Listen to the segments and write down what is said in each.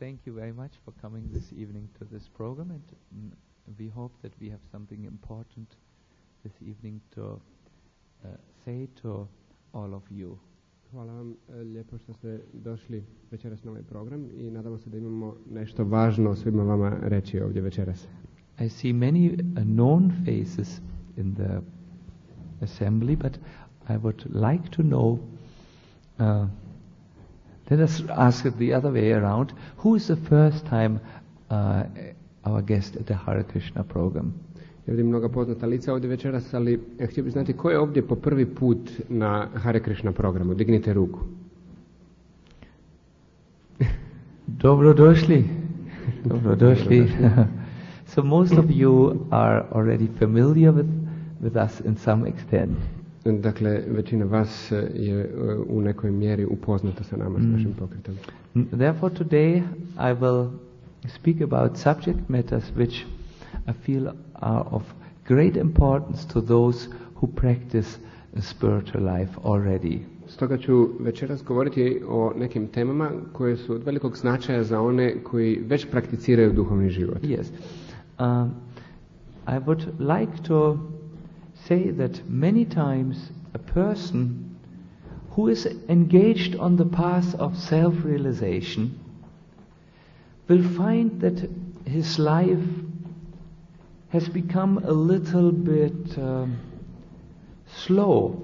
thank you very much for coming this evening to this program, and we hope that we have something important this evening to say to all of you. Hvala vam lijepo što ste došli večeras na ovaj program i nadamo se da imamo nešto važno svima vama reći ovdje večeras. I see many known faces in the assembly, but I would like to know, let us ask it the other way around, who is the first time our guest at the Hare Krishna program? Ja vidim mnoga poznata lica ovdje večeras, ali htio bih znati ko je ovdje po prvi put na Hare Krishna programu. Dignite ruku. Dobrodošli. Dobrodošli. So most of you are already familiar with us in some extent. Dakle, većina vas je u nekoj mjeri upoznata sa nama, s našim pokretom. Therefore today I will speak about subject matters which I feel are of great importance to those who practice a spiritual life already. Stoga ću večeras govoriti o nekim temama koje su od velikog značaja za one koji već prakticiraju duhovni život. Yes. I would like to say that many times a person who is engaged on the path of self-realization will find that his life has become a little bit slow.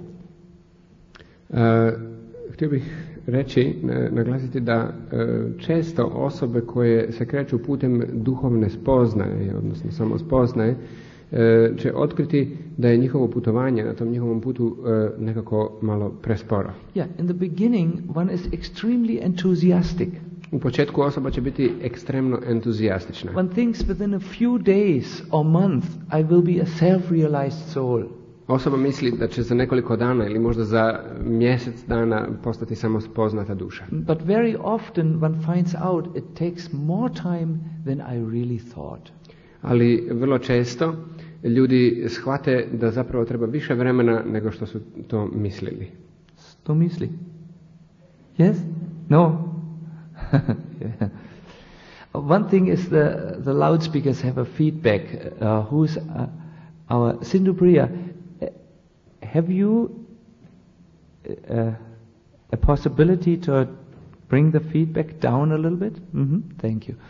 Htio bih reći, naglasiti da često osobe koje se kreću putem duhovne spoznaje, odnosno samo spoznaje, će otkriti da je njihovo putovanje na tom njihovom putu nekako malo presporo. Yeah, in the beginning one is extremely enthusiastic. U početku osoba će biti ekstremno entuzijastična. One thinks within a few days or month I will be a self-realized soul. Osoba misli da će za nekoliko dana ili možda za mjesec dana postati samospoznata duša. But very often one finds out it takes more time than I really thought. Ali vrlo često ljudi shvate da zapravo treba više vremena nego što su to mislili. To misli? Yes? No? Yeah. One thing is the loudspeakers have a feedback. Who's our Sindhu Priya? Have you a possibility to bring the feedback down a little bit? Thank you.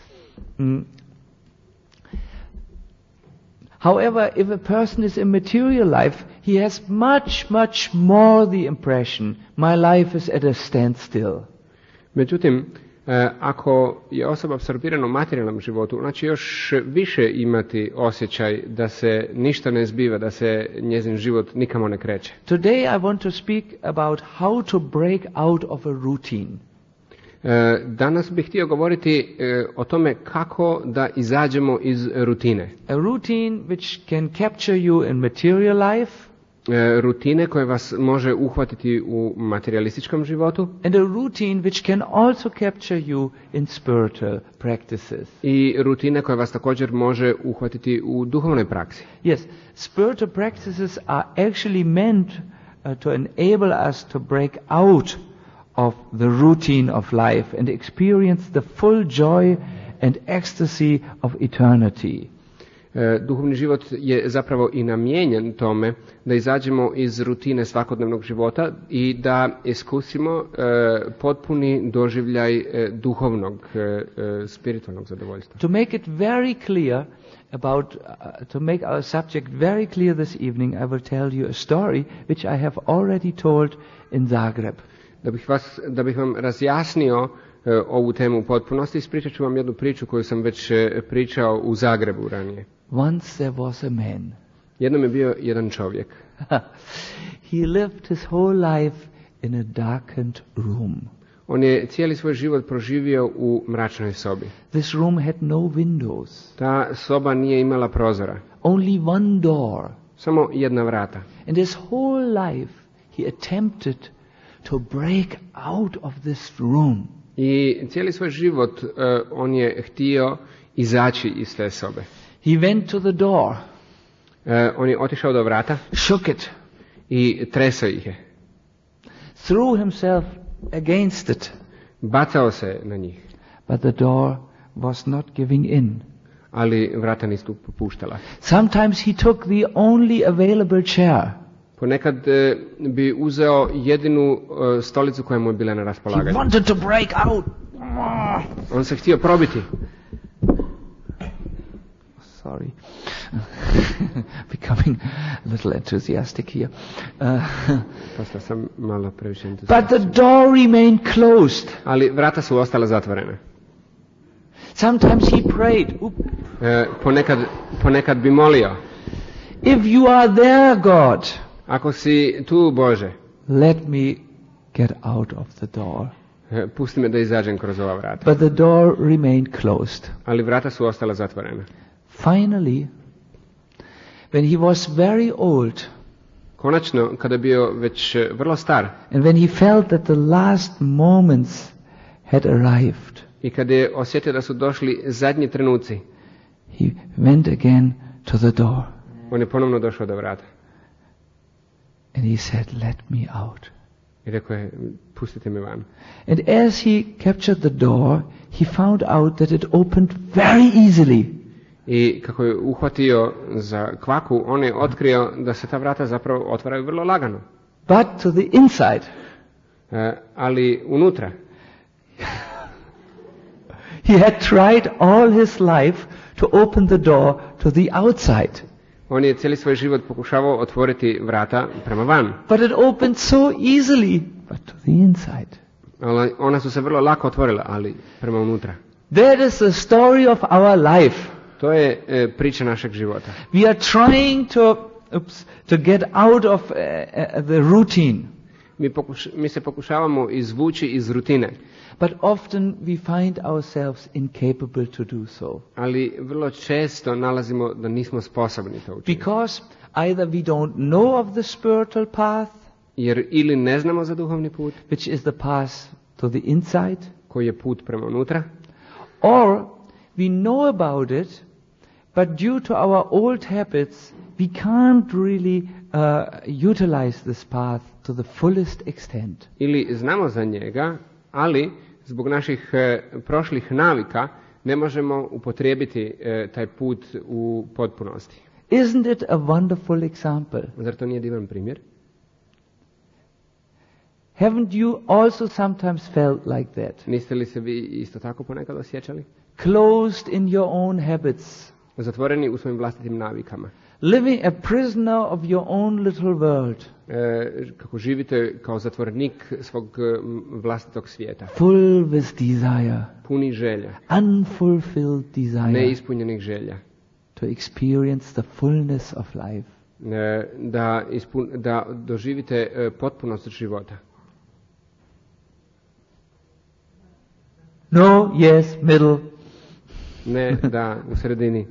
However, if a person is in material life, he has much more the impression, my life is at a standstill. Međutim, ako je osoba apsorbirana u materijalnom životu, znači još više imati osjećaj da se ništa ne zbiva, da se njezin život nikamo ne kreće. Today I want to speak about how to break out of a routine. Danas bih htio govoriti o tome kako da izađemo iz rutine. A routine which can capture you in material life. Rutine koje vas može uhvatiti u materialističkom životu. And a routine which can also capture you in spiritual practices. I rutine koje vas također može uhvatiti u duhovnoj praksi. Yes, spiritual practices are actually meant to enable us to break out of the routine of life and experience the full joy and ecstasy of eternity. Duhovni život je zapravo i namijenjen tome da izađemo iz rutine svakodnevnog života i da iskusimo potpuni doživljaj duhovnog, spiritualnog zadovoljstva. To make it very clear about, to make our subject very clear this evening, I will tell you a story which I have already told in Zagreb. Da bih vam razjasnio ovu temu u potpunosti, ispričat ću vam jednu priču koju sam već pričao u Zagrebu ranije. Once there was a man. Jednom je bio jedan čovjek. He lived his whole life in a darkened room. On je cijeli svoj život proživio u mračnoj sobi. This room had no windows. Ta soba nije imala prozora. Only one door. Samo jedna vrata. And his whole life he attempted to break out of this room. I cijeli svoj život on je htio izaći iz te sobe. He went to the door. On je otišao do vrata. Shook it. I tresao ih je. Threw himself against it. Bacao se na njih. but the door was not giving in. Ali vrata nisu popuštala. Sometimes he took the only available chair. Ponekad bi uzeo jedinu stolicu koja mu je bila na He raspolaganju. wanted to break out. On se htio probiti. Sorry. Becoming a little enthusiastic here. Postao sam malo previše But entuzijastan. the door remained closed. Ali vrata su ostala zatvorena. Sometimes he prayed, Ponekad bi molio, if you are there, God, ako si tu, Bože, let me get out of the door. pusti me da izađem kroz ova vrata. But the door remained closed. Ali vrata su ostala zatvorena. Finally, when he was very old, Konačno, kada je bio već vrlo star and when he felt that the last moments had arrived, i kada je osjetio da su došli zadnji trenuci, he went again to the door on je ponovno došao do vrata. and he said, let me out. I rekao je, pustite me van. And as he captured the door, he found out that it opened very easily. I kako je uhvatio za kvaku, on je otkrio da se ta vrata zapravo otvaraju vrlo lagano. But to the inside, Ali unutra, he had tried all his life to open the door to the outside. on je cijeli svoj život pokušavao otvoriti vrata prema van. But it opened so easily, but to the inside. Ali ona su se vrlo lako otvorila, ali prema unutra. That is the story of our life. To je priča našeg života. We are trying to get out of the routine. Mi se pokušavamo izvući iz rutine, But often we find ourselves incapable to do so. ali vrlo često nalazimo da nismo sposobni to učiniti. Because either we don't know of the spiritual path, Jer ili ne znamo za duhovni put, which is the path to the inside, koji je put prema unutra, or we know about it, but due to our old habits, we can't really utilize this path to the fullest extent. ili znamo za njega, ali zbog naših prošlih navika ne možemo upotrijebiti taj put u potpunosti. Isn't it a wonderful example? Zar to nije divan primjer? Haven't you also sometimes felt like that? Niste li se vi isto tako ponekad osjećali? Closed in your own habits, Zatvoreni u svojim vlastitim navikama. living a prisoner of your own little world, Kako živite kao zatvorenik svog vlastitog svijeta. full with desire, Puni želja, unfulfilled desire, neispunjenih želja. to experience the fullness of life. Da doživite potpunost života. No, yes, middle. Ne, da, u sredini.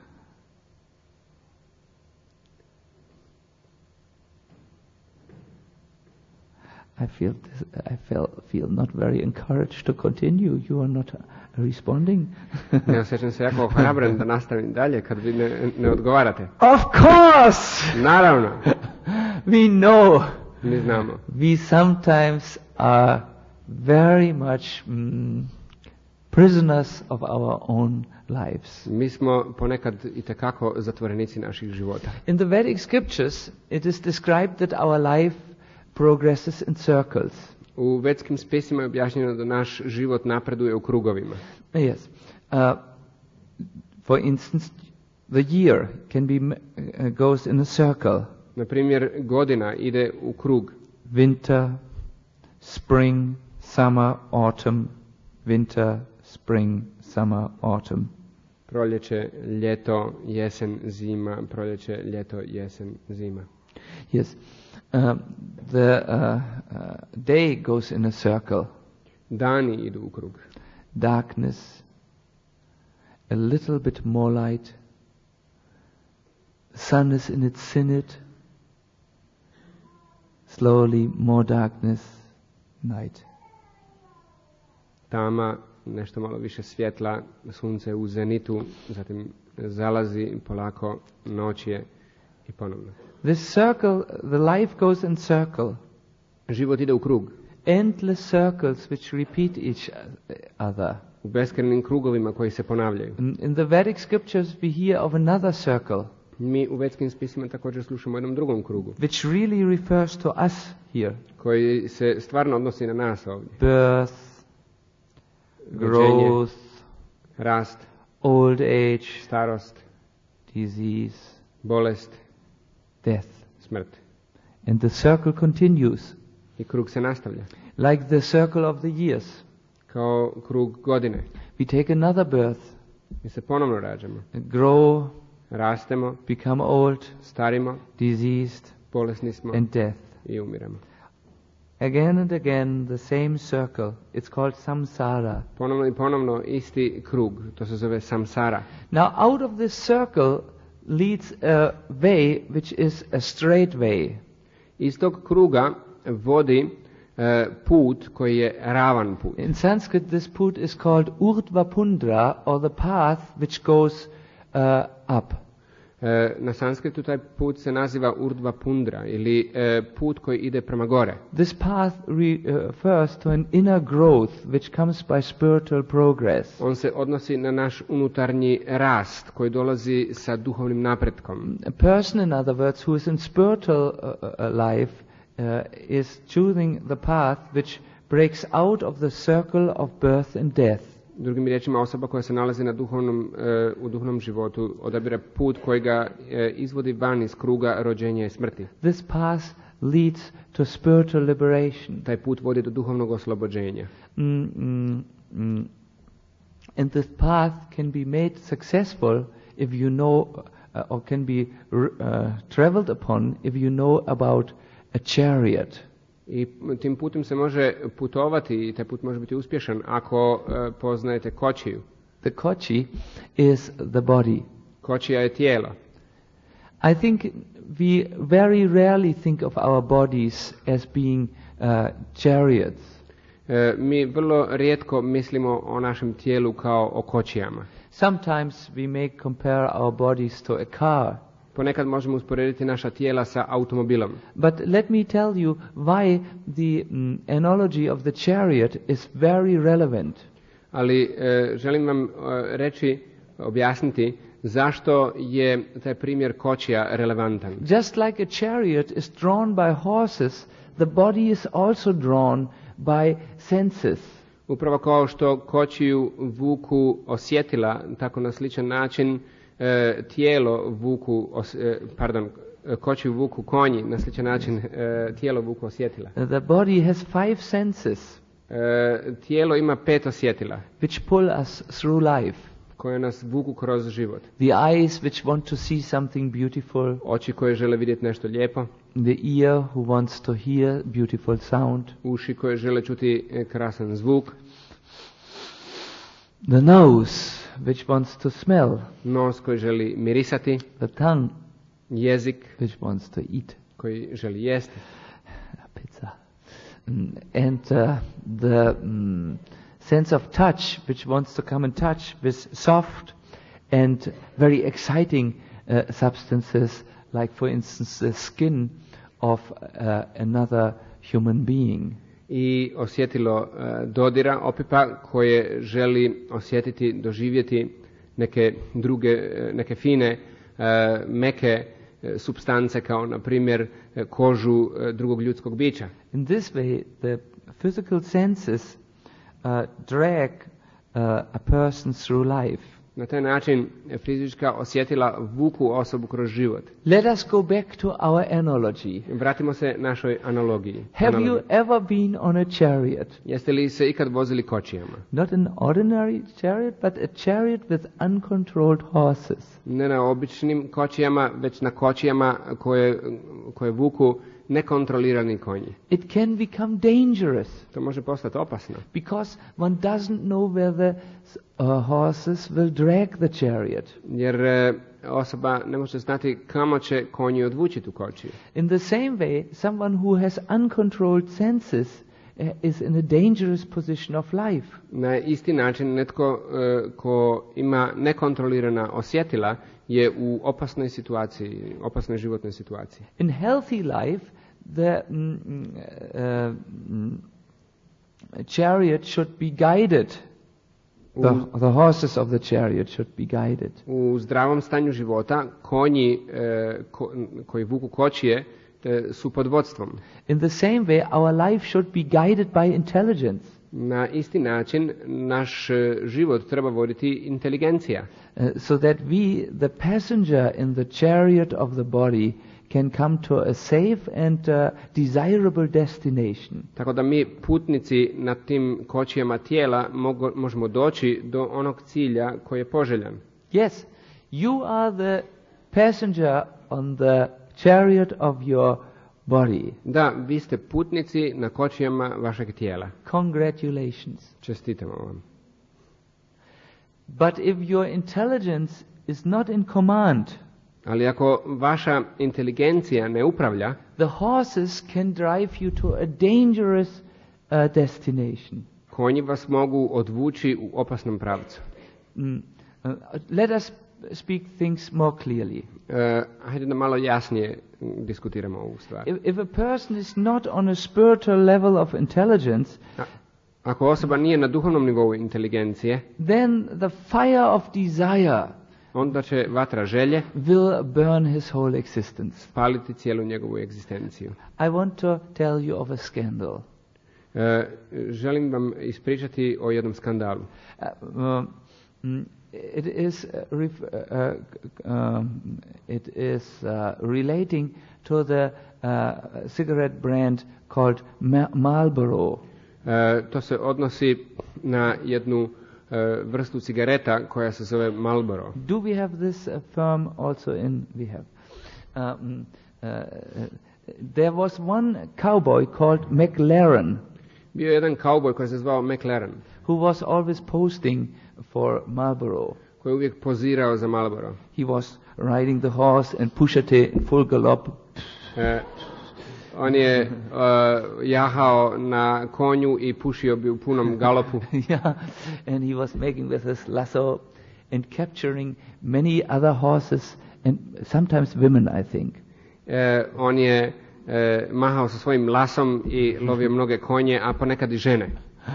I feel not very encouraged to continue. You are not responding. Ne osjećam se jako ohrabren da nastavim dalje kad vi ne odgovarate. Of course, Naravno, we know. mi znamo. We sometimes are very much prisoners of our own lives. Mi smo ponekad itekako zatvorenici naših života. In the Vedic scriptures, it is described that our life progresses in circles. U vedskim spisima je objašnjeno da naš život napreduje u krugovima. Yes. For instance, the year can be goes in a circle. Na primjer, godina ide u krug. Winter, spring, summer, autumn, winter, spring, summer, autumn. Proljeće, ljeto, jesen, zima, proljeće, ljeto, jesen, zima. Yes. The day goes in a circle. Dani idu u krug. Darkness, a little bit more light. The sun is in its zenith. Slowly more darkness, night. Tama, nešto malo više svjetla, sunce u zenitu, zatim zalazi polako, noć je i ponovno. This circle, the life goes in circle. Život ide u krug. Endless circles which repeat each other. u beskrajnim krugovima koji se ponavljaju. In the Vedic scriptures we hear of another circle, Mi u vetskim spisima također slušamo o jednom drugom krugu, which really refers to us here. koji se stvarno odnosi na nas ovdje. Birth, Rođenje, growth, rast, old age, starost, disease, bolest, death. smrt. And the circle continues, I krug se nastavlja, like the circle of the years. kao krug godine. We take another birth, Mi se ponovno rađamo, grow, rastemo, become old, starimo, diseased, bolesni smo and death. i umiramo. Again and again, the same circle. It's called samsara. Ponovno i ponovno isti krug, to se zove samsara. Now, out of this circle leads a way which is a straight way. Iz tog kruga vodi put koji je ravan put. In Sanskrit, this put is called urdhva pundra, or the path which goes up. Na sanskritu taj put se naziva urdhva pundra ili put koji ide prema gore. This path refers to an inner growth which comes by spiritual progress. On se odnosi na naš unutarnji rast koji dolazi sa duhovnim napretkom. A person, in other words, who is in spiritual life is choosing the path which breaks out of the circle of birth and death. Drugim riječima, osoba koja se nalazi na u duhovnom životu odabira put koji ga izvodi van iz kruga rođenja i smrti. This path leads to spiritual liberation. Taj put vodi do duhovnog oslobođenja. And this path can be made successful if you know, or can be traveled upon if you know about a chariot. I tim putem se može putovati i taj put može biti uspješan ako poznajete kočiju. The kochi is the body. Kočija je tijelo. I think we very rarely think of our bodies as being chariots. Mi vrlo rijetko mislimo o našem tijelu kao o kočijama. Sometimes we may compare our bodies to a car. Ponekad možemo usporediti naša tijela sa automobilom. But let me tell you why the analogy of the chariot is very relevant. Ali želim vam objasniti zašto je taj primjer kočija relevantan. Just like a chariot is drawn by horses, the body is also drawn by senses. Upravo kao što kočiju vuku osjetila, tako na sličan način tijelo vuku, kočiju vuku konji, na sličan način tijelo vuku osjetila. The body has 5 senses tijelo ima 5 osjetila which pull us through life. koje nas vuku kroz život. The eyes which want to see something beautiful. Oči koje žele vidjeti nešto lijepo. The ear who wants to hear beautiful sound. Uši koje žele čuti krasan zvuk. The nose which wants to smell. Nos koji želi mirisati. The tongue jezik which wants to eat. koji želi jesti. Pizza. And the sense of touch which wants to come in touch with soft and very exciting substances, like for instance the skin of another human being. I osjetilo dodira, opipa, koje želi osjetiti, doživjeti neke fine, meke supstance, kao na primjer kožu drugog ljudskog bića. In this way, the physical senses drag a person through life. Na taj način fizička osjetila vuku osobu kroz život. Let us go back to our analogy. Vratimo se našoj analogiji. Have you ever been on a chariot? Jeste li se ikad vozili kočijama? Not an ordinary chariot, but a chariot with uncontrolled horses. Ne na običnim kočijama, već na kočijama koje vuku nekontrolirani konji. It can become dangerous. To može postati opasno. Because one doesn't know where the horses will drag the chariot. Jer osoba ne može znati kamo će konji odvući tu kočiju. In the same way, someone who has uncontrolled senses is in a dangerous position of life. Na isti način netko ko ima nekontrolirana osjetila je u opasnoj situaciji, opasnoj životnoj situaciji. In healthy life, the chariot should be guided. The horses of the chariot should be guided. U zdravom stanju života konji koji vuku kočije su pod vodstvom. In the same way, our life should be guided by intelligence. Na isti način naš život treba voditi inteligencija. So that we, the passenger in the chariot of the body, can come to a safe and desirable destination. Tako da mi putnici na tim kočijama tijela možemo doći do onog cilja koji je poželjan. Yes, you are the passenger on the chariot of your body. Da, vi ste putnici na kočijama vašeg tijela. Congratulations. Čestitamo vam. But if your intelligence is not in command, ali ako vaša inteligencija ne upravlja, the horses can drive you to a dangerous destination. Konji vas mogu odvući u opasnom pravcu. Let us speak things more clearly. Hajde da malo jasnije diskutiramo ovu stvar. If a person is not on a spiritual level of intelligence, ako osoba nije na duhovnom nivou inteligencije, then the fire of desire onda će vatra želje will burn his whole existence. Spaliti cijelu njegovu egzistenciju. I want to tell you of a scandal. Želim vam ispričati o jednom skandalu. It is relating to the cigarette brand called Marlboro. To se odnosi na jednu vrstu cigareta koja se zove Marlboro. Do we have this firm also in? We have. There was one cowboy called McLaren. Bio je jedan kauboj koji se zvao McLaren. Who was always posting for Marlboro. Koji je uvijek pozirao za Marlboro. He was riding the horse and Pusha T in full gallop. On je jahao na konju i pušio bi u punom galopu. Yeah, and he was making with his lasso and capturing many other horses and sometimes women, I think. On je mahao sa svojim lasom i lovio mnoge konje, a ponekad i žene.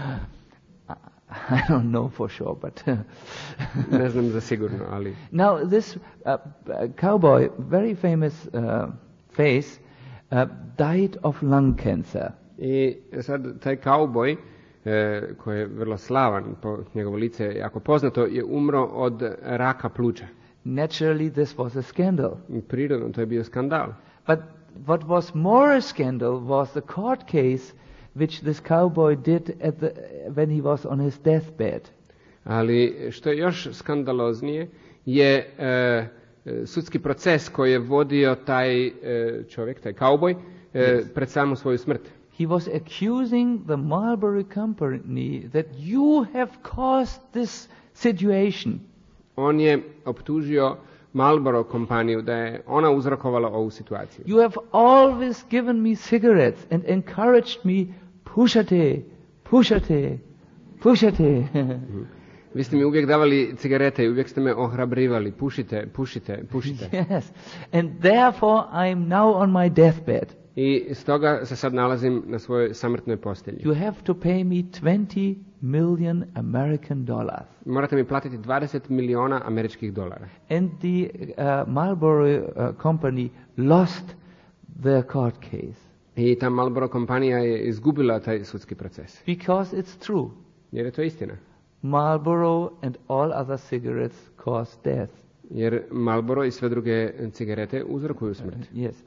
I don't know for sure, but ne znam za sigurno, ali. Now this cowboy, very famous face, died of lung cancer. I sad taj kauboj koji je vrlo slavan, po njegovo lice je jako poznato, je umro od raka pluća. Naturally this was a scandal. Prirodno to je bio skandal. But what was more a scandal was the court case which this cowboy did when he was on his deathbed. Ali što je još skandaloznije je sudski proces koji je vodio taj čovjek, taj kauboj, pred samu svoju smrt. He was accusing the Marlboro company that you have caused this situation. On je optužio Marlboro kompaniju da je ona uzrokovala ovu situaciju. You have always given me cigarettes and encouraged me, Pusha T, Pusha T, Pusha T. Vi ste mi uvijek davali cigarete i uvijek ste me ohrabrivali, pušite, pušite, pušite. Yes, and therefore I am now on my deathbed. I stoga se sad nalazim na svojoj samrtnoj postelji. You have to pay me $20 million American dollars. Morate mi platiti 20 miliona američkih dolara. And the Marlboro company lost their court case. I ta Marlboro kompanija je izgubila taj sudski proces. Because it's true. Jer je to istina. Marlboro and all other cigarettes cause death. Jer Marlboro i sve druge cigarete uzrokuju smrt. Yes.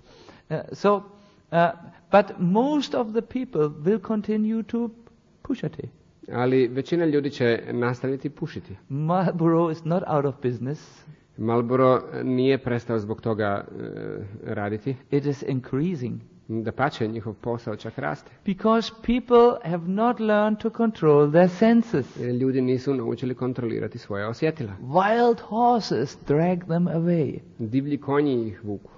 But most of the people will continue to push it. Ali većina ljudi će nastaviti pušiti. Marlboro is not out of business. Marlboro nije prestao zbog toga raditi. It is increasing. Dapače, njihov posao čak raste. Because people have not learned to control their senses. Jer ljudi nisu naučili kontrolirati svoje osjetila. Wild horses drag them away. Divlji konji ih vuku.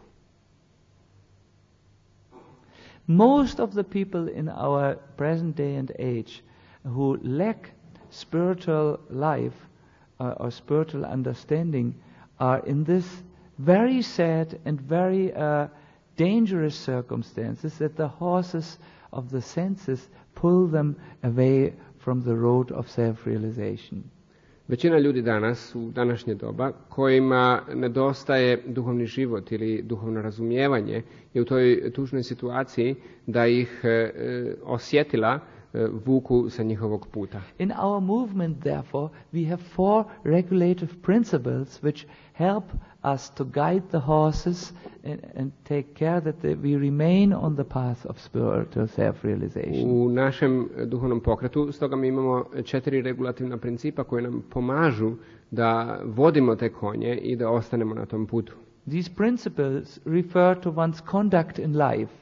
Most of the people in our present day and age who lack spiritual life or spiritual understanding are in this very sad and very dangerous circumstances that the horses of the senses pull them away from the road of self-realization. Većina ljudi danas, u današnje doba, kojima nedostaje duhovni život ili duhovno razumijevanje, je u toj tužnoj situaciji da ih osjetila vuku sa njihovog puta. In our movement, therefore, we have 4 regulative principles which help us to guide the horses and take care that we remain on the path of spiritual self-realization. U našem duhovnom pokretu, stoga mi imamo 4 regulativna principa koje nam pomažu da vodimo te konje i da ostanemo na tom putu. These principles refer to one's conduct in life.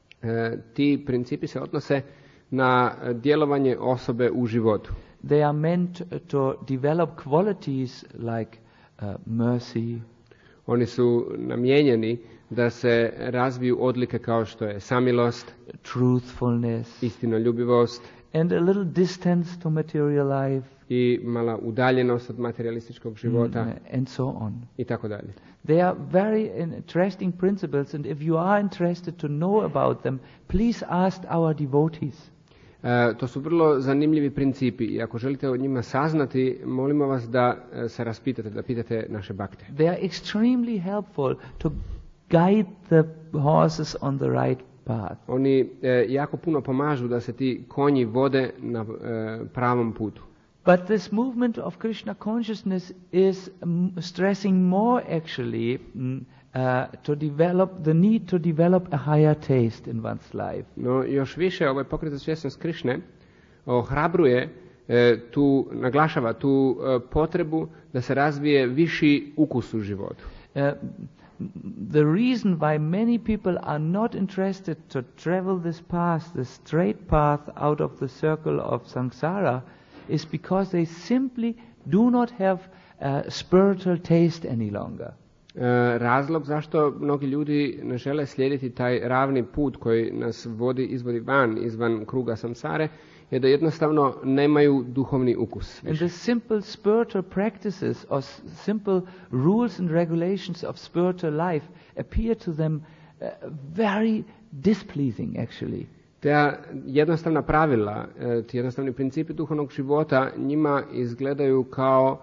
Ti principi se odnose na djelovanje osobe u životu. They are meant to develop qualities like mercy. Oni su namijenjeni da se razviju odlike kao što je samilost, truthfulness, istinoljubivost and a little distance to material life, i mala udaljenost od materialističkog života, and so on. I tako dalje. They are very interesting principles, and if you are interested to know about them, please ask our devotees. To su vrlo zanimljivi principi i ako želite o njima saznati, molimo vas da se raspitate, da pitate naše bakte. They are extremely helpful to guide the horses on the right path. Oni jako puno pomažu da se ti konji vode na pravom putu. But this movement of Krishna consciousness is stressing more actually to develop the need to develop a higher taste in one's life. No, još više ovaj pokret za svjesnost Krišne ohrabruje naglašava tu potrebu da se razvije viši ukus u životu. The reason why many people are not interested to travel this path, this straight path out of the circle of samsara, is because they simply do not have a spiritual taste any longer. Razlog zašto mnogi ljudi ne žele slijediti taj ravni put koji nas izvodi izvan kruga samsare je da jednostavno nemaju duhovni ukus. And the simple spiritual practices or simple rules and regulations of spiritual life appear to them very displeasing actually. Te jednostavna pravila, ti jednostavni principi duhovnog života njima izgledaju kao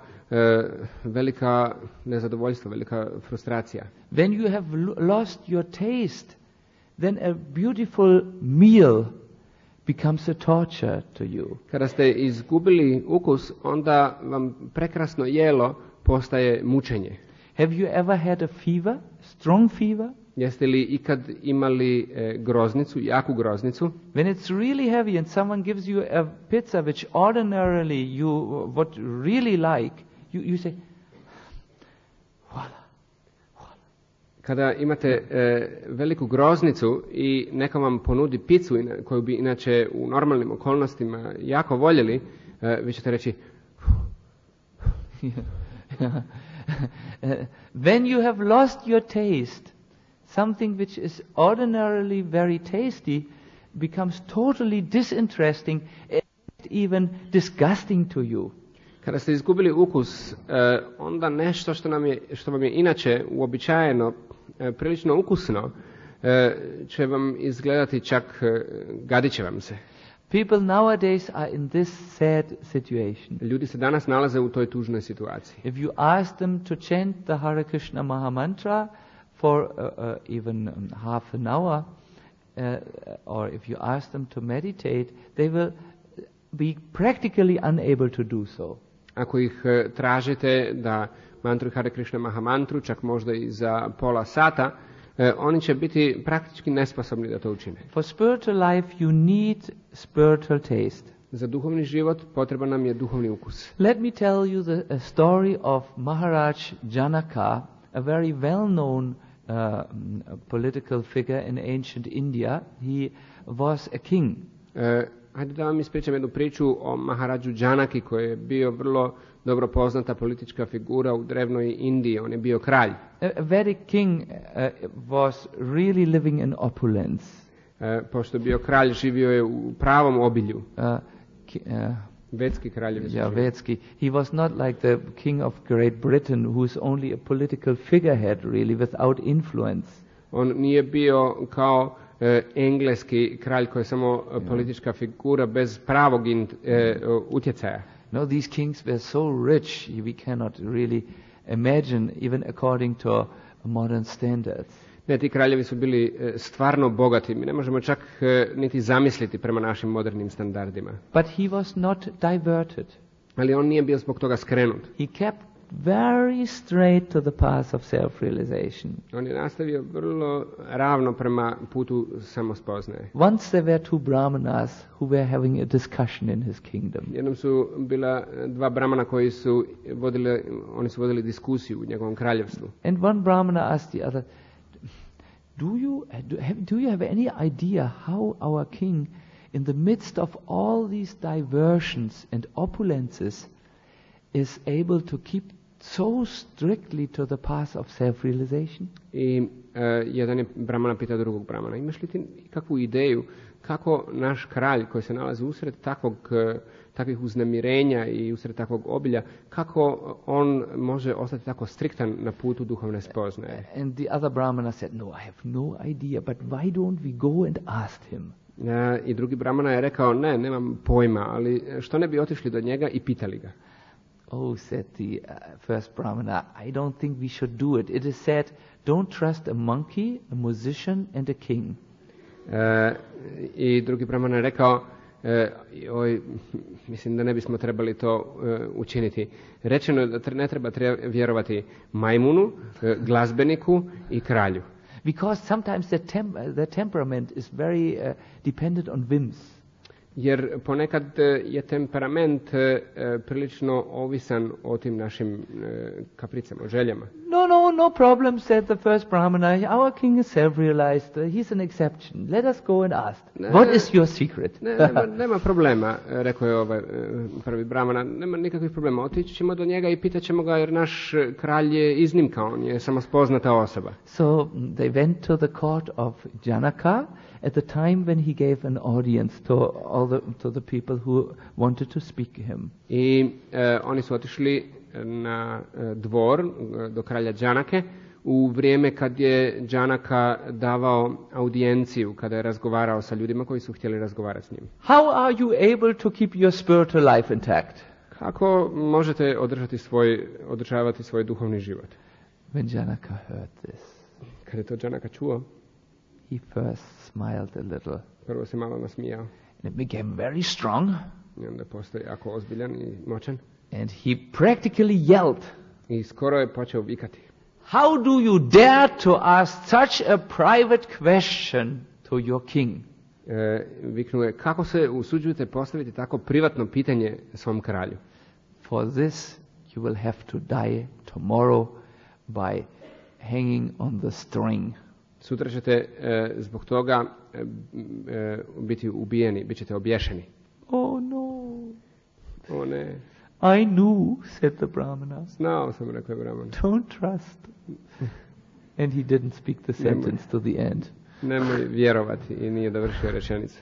velika nezadovoljstvo, velika frustracija. When you have lost your taste, then a beautiful meal becomes a torture to you. Kada ste izgubili ukus, onda vam prekrasno jelo postaje mučenje. Have you ever had a fever, strong fever? Jeste li ikad imali groznicu, jaku groznicu? When it's really heavy and someone gives you a pizza which ordinarily you would really like, you say, voila. Kada imate veliku groznicu i neka vam ponudi picu koju bi inače u normalnim okolnostima jako voljeli, vi ćete reći when you have lost your taste, something which is ordinarily very tasty becomes totally disinteresting and even disgusting to you. Kada ste izgubili ukus, onda nešto što vam je inače uobičajeno prilično ukusno, će vam izgledati čak, gadit će vam se. People nowadays are in this sad situation. Ljudi se danas nalaze u toj tužnoj situaciji. If you ask them to chant the Hare Krishna Maha Mantra for even half an hour, or if you ask them to meditate, they will be practically unable to do so. Ako ih tražite da mantru Hare Krishna Maha Mantru, čak možda i za pola sata, oni će biti praktički nesposobni da to učine. For spiritual life you need spiritual taste. Za duhovni život potreban nam je duhovni ukus. Let me tell you the story of Maharaj Janaka, a very well-known political figure in ancient India. He was a king. Hajde da vam ispričam jednu priču o Maharadžu Janaki koji je bio vrlo dobro poznata politička figura u drevnoj Indiji. On je bio kralj. A Vedic king was really living in opulence. Pošto je bio kralj, živio je u pravom obilju. Vedski kraljevi. Yeah, Vedski. He was not like the king of Great Britain who is only a political figurehead really without influence. On nije bio kao engleski kralj koji je samo politička figura bez pravog utjecaja. No, these kings were so rich, we cannot really imagine, even according to modern standards. Ne, ti kraljevi su bili stvarno bogati. Mi ne možemo čak niti zamisliti prema našim modernim standardima. But he was not diverted. Ali on nije bio zbog toga skrenut. He kept very straight to the path of self-realization. On je nastavio vrlo ravno prema putu samospoznaje. Once there were two brahmanas who were having a discussion in his kingdom. Jednom su bila dva brahmana koji su vodili diskusiju u njegovom kraljevstvu. And one brahmana asked the other, do you have any idea how our king, in the midst of all these diversions and opulences, is able to keep so strictly to the path of self-realization? I jedan je brahmana pitao drugog brahmana, imaš li ti kakvu ideju kako naš kralj koji se nalazi usred takvih uznemirenja i usred takvog obilja, kako on može ostati tako striktan na putu duhovne spoznaje? And the other brahmana said, no, I have no idea, but why don't we go and ask him? I drugi brahmana je rekao, nemam pojma, ali što ne bi otišli do njega i pitali ga? Oh, said the first brahmana, I don't think we should do it. It is said, don't trust a monkey, a musician and a king. I drugi brahmana je rekao, mislim da ne bismo trebali to učiniti. Rečeno je da ne treba vjerovati majmunu, glazbeniku i kralju. Because sometimes their temperament is very dependent on whims. Jer ponekad je temperament prilično ovisan o tim našim kapricama, željama. No problem, said the first brahmana. Our king is self-realized. He's an exception. Let us go and ask. What is your secret? Nema problema, rekao je ovaj prvi brahmana. Nema nikakvih problema. Otići ćemo do njega i pitat ćemo ga, jer naš kralj je iznimka, on je samospoznata osoba. So they went to the court of Janaka at the time when he gave an audience to the people who wanted to speak to him. I oni su otišli na dvor do kralja Janake u vrijeme kad je Janaka davao audijenciju, kada je razgovarao sa ljudima koji su htjeli razgovarati s njim. How are you able to keep your spiritual life intact? Kako možete održavati svoj duhovni život? When Janaka heard this, kad je to Janaka čuo, he first smiled a little. Prvo se malo nasmijao. And it became very strong. I onda postaje jako ozbiljan i moćan. And he practically yelled. I skoro je počeo vikati. How do you dare to ask such a private question to your king? Viknuo je, kako se usuđujete postaviti tako privatno pitanje svom kralju? For this you will have to die tomorrow by hanging on the string. Sutra ćete zbog toga biti ubijeni, bit ćete obješeni. Oh no. O ne. I knew, said the brahmana. Znao sam, rekao je brahmana. Don't trust. And he didn't speak the sentence to the end. Nemoj vjerovati, i nije dovršio rečenicu.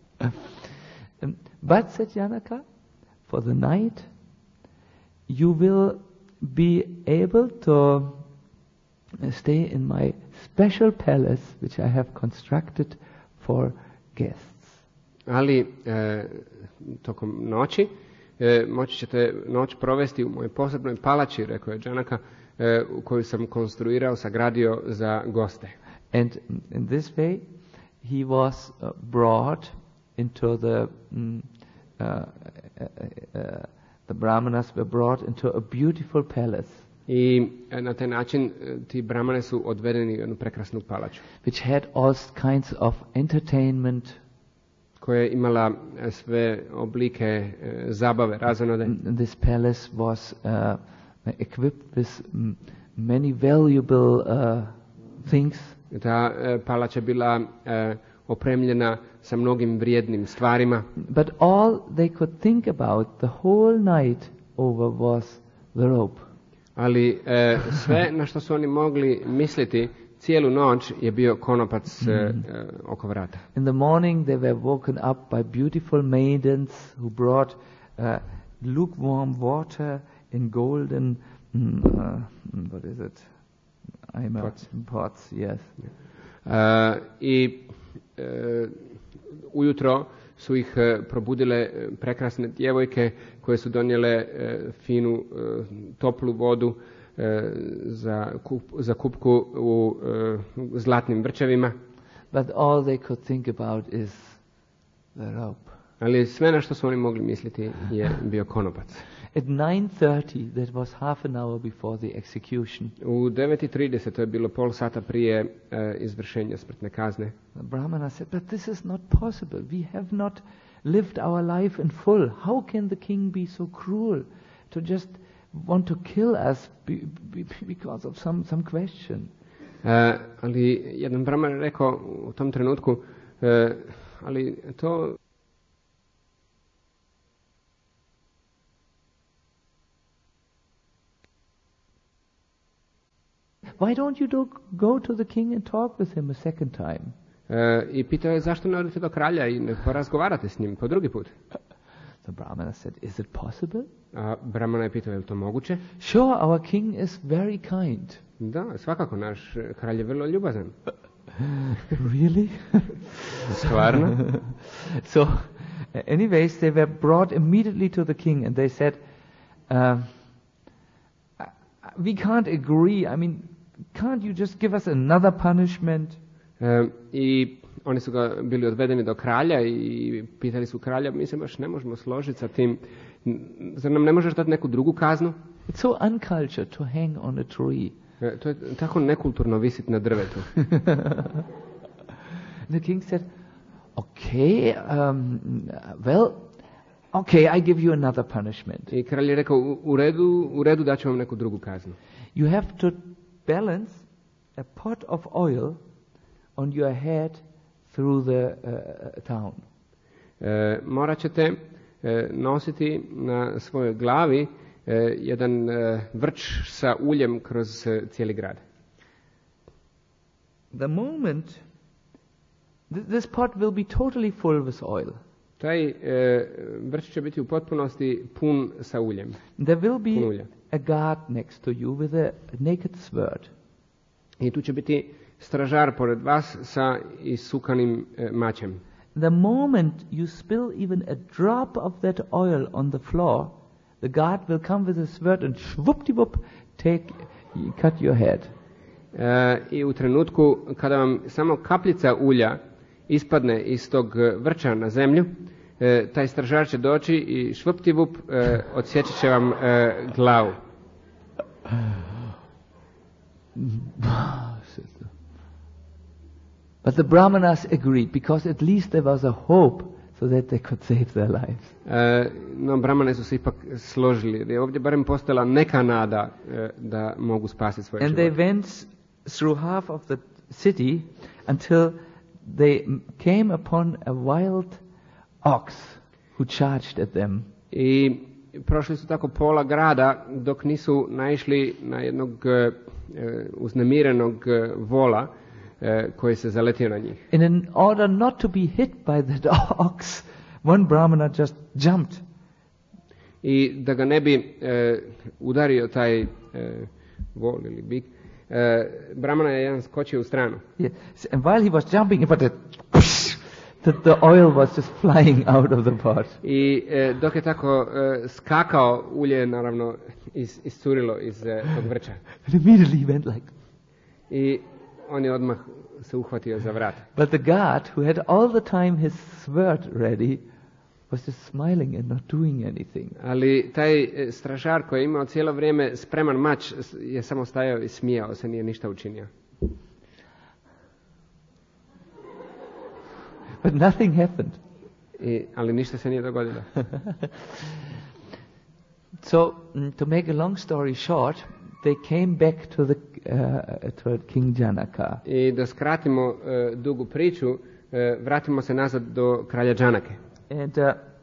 But, said Janaka, for the night you will be able to stay in my special palace which I have constructed for guests. Ali tokom noći moći ćete noć provesti u mojoj posebnoj palači, rekao je Janaka, u koju sam konstruirao, sagradio za goste. And in this way he was brought into the brahmanas were brought into a beautiful palace. I na taj način ti brahmane su odvedeni u jednu prekrasnu palaču. Which had all kinds of entertainment. Koja je imala sve oblike zabave, razonode. This palace was equipped with many valuable things. Ta palača bila opremljena sa mnogim vrijednim stvarima. But all they could think about the whole night over was the rope. Ali sve na što su oni mogli misliti cijelu noć je bio konopac oko vrata. In the morning they were woken up by beautiful maidens who brought lukewarm water in golden what is it? Pots, yes. I ujutro su ih probudile prekrasne djevojke koje su donijele finu toplu vodu za kupku u zlatnim vrčevima. But all they could think about is the rope. Ali sve na što su oni mogli misliti je bio konopac. At 9:30, that was half an hour before the execution. U 9:30, to je bilo pol sata prije izvršenja smrtne kazne. The Brahmana said, but this is not possible. We have not lived our life in full. How can the king be so cruel to just want to kill us because of some question? Ali jedan Brahman je rekao u tom trenutku, ali to... Why don't you go to the king and talk with him a second time? I pitao je zašto ne odete do kralja i ne porazgovarate s njim po drugi put. The Brahmana said, is it possible? A Brahmana je pitao, je li to moguće? Sure, our king is very kind. Da, svakako, naš kralj je vrlo ljubazan. Really? Stvarno? So, anyways, they were brought immediately to the king and they said, we can't agree. I mean, can't you just give us another punishment? I oni su ga bili odvedeni do kralja i pitali su kralja, mi se baš ne možemo složiti sa tim. Zar nam ne možeš dati neku drugu kaznu? It's so uncultured to hang on a tree. To je tako nekulturno visiti na drvetu. The king said, okay, okay, I give you another punishment. I kralj je rekao, u redu daću vam neku drugu kaznu. You have to balance a pot of oil on your head through the town. Morat ćete nositi na svojoj glavi jedan vrč sa uljem kroz cijeli grad. The moment this pot will be totally full with oil. Taj vrč će biti u potpunosti pun sa uljem. There will be a guard next to you with a naked sword. I tu će biti stražar pored vas sa isukanim mačem. The moment you spill even a drop of that oil on the floor, the guard will come with a sword and shvoop-de-woop cut your head. I u trenutku kada vam samo kapljica ulja ispadne iz tog vrča na zemlju, taj stražar će doći i švopti-vup odsjeći će vam glavu. But the Brahmanas agreed because at least there was a hope so that they could save their lives. No, Brahmane su se ipak složili, jer je ovdje barem postojala neka nada da mogu spasiti svoje živote. And they went through half of the city until they came upon a wild ox who charged at them. I prošli su tako pola grada dok nisu naišli na jednog uznemirenog vola koji se zaletio na njih. And in order not to be hit by that ox, one Brahmana just jumped. I da ga ne bi udario taj vol ili bik, Brahmana je jedan skočio u stranu. Yes. And while he was jumping, but the oil was just flying out of the pot. I dok je tako skakao, ulje je naravno iscurilo iz tog vrča. And immediately he went like. I on je odmah se uhvatio za vrat. But the guard, who had all the time his sword ready, was just smiling and not doing anything. Ali taj stražar koji je imao cijelo vrijeme spreman mač je samo stajao i smijao se, nije ništa učinio. But nothing happened. Ali ništa se nije dogodilo. So, to make a long story short, they came back to King Janaka. I da skratimo dugu priču, vratimo se nazad do kralja Janake. And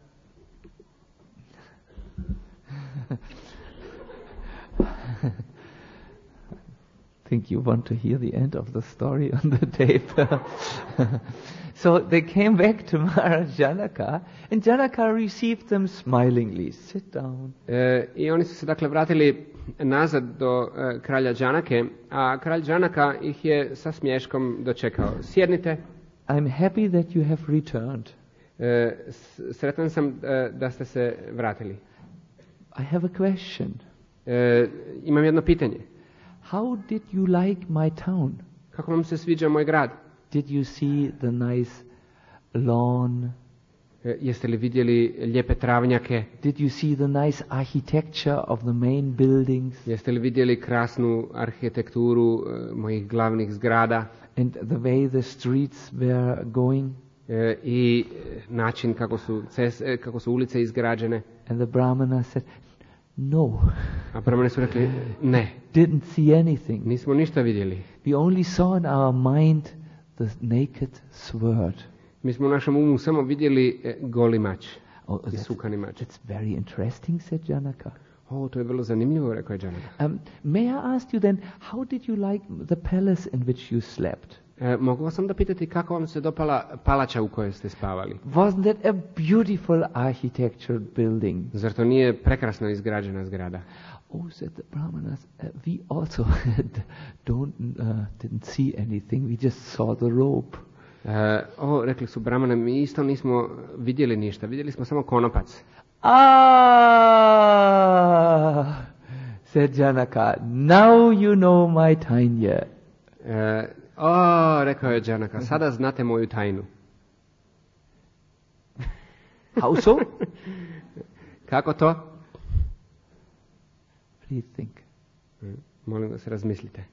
I think you want to hear the end of the story on the tape. So they came back to Maharaj Janaka, and Janaka received them smilingly. Sit down. I oni su se dakle vratili nazad do kralja Janake, a kralj Janaka ih je sa smješkom dočekao. Sjednite. I'm happy that you have returned. Sretan sam da ste se vratili. I have a question. Imam jedno pitanje. How did you like my town? Kako vam se sviđa moj grad? Did you see the nice lawn? Jeste li vidjeli lijepe travnjake? Did you see the nice architecture of the main buildings? Jeste li vidjeli krasnu arhitekturu mojih glavnih zgrada? And the way the streets were going? I način kako su ulice izgrađene? And the brahmana said, no. A brahmane su rekli, ne. Didn't see anything. Nismo ništa vidjeli. We only saw in our mind the naked sword. Mi smo u našem umu samo vidjeli goli mač. I sukani mač. That's very interesting, said Janaka. To je vrlo zanimljivo, rekao je Janaka. May I ask you then, how did you like the palace in which you slept? Mogu vas onda pitati kako vam se dopala palača u kojoj ste spavali? Wasn't that a beautiful architectured building? Zar to nije prekrasno izgrađena zgrada? Oh, said the brahmanas, we also didn't see anything. We just saw the rope. Rekli su brahmane, mi isto nismo vidjeli ništa. Vidjeli smo samo konopac. Said Janaka, now you know my tanya. Rekao je Janaka, sada znate moju tajnu. How so? Kako to? Please think. Molim vas, razmislite.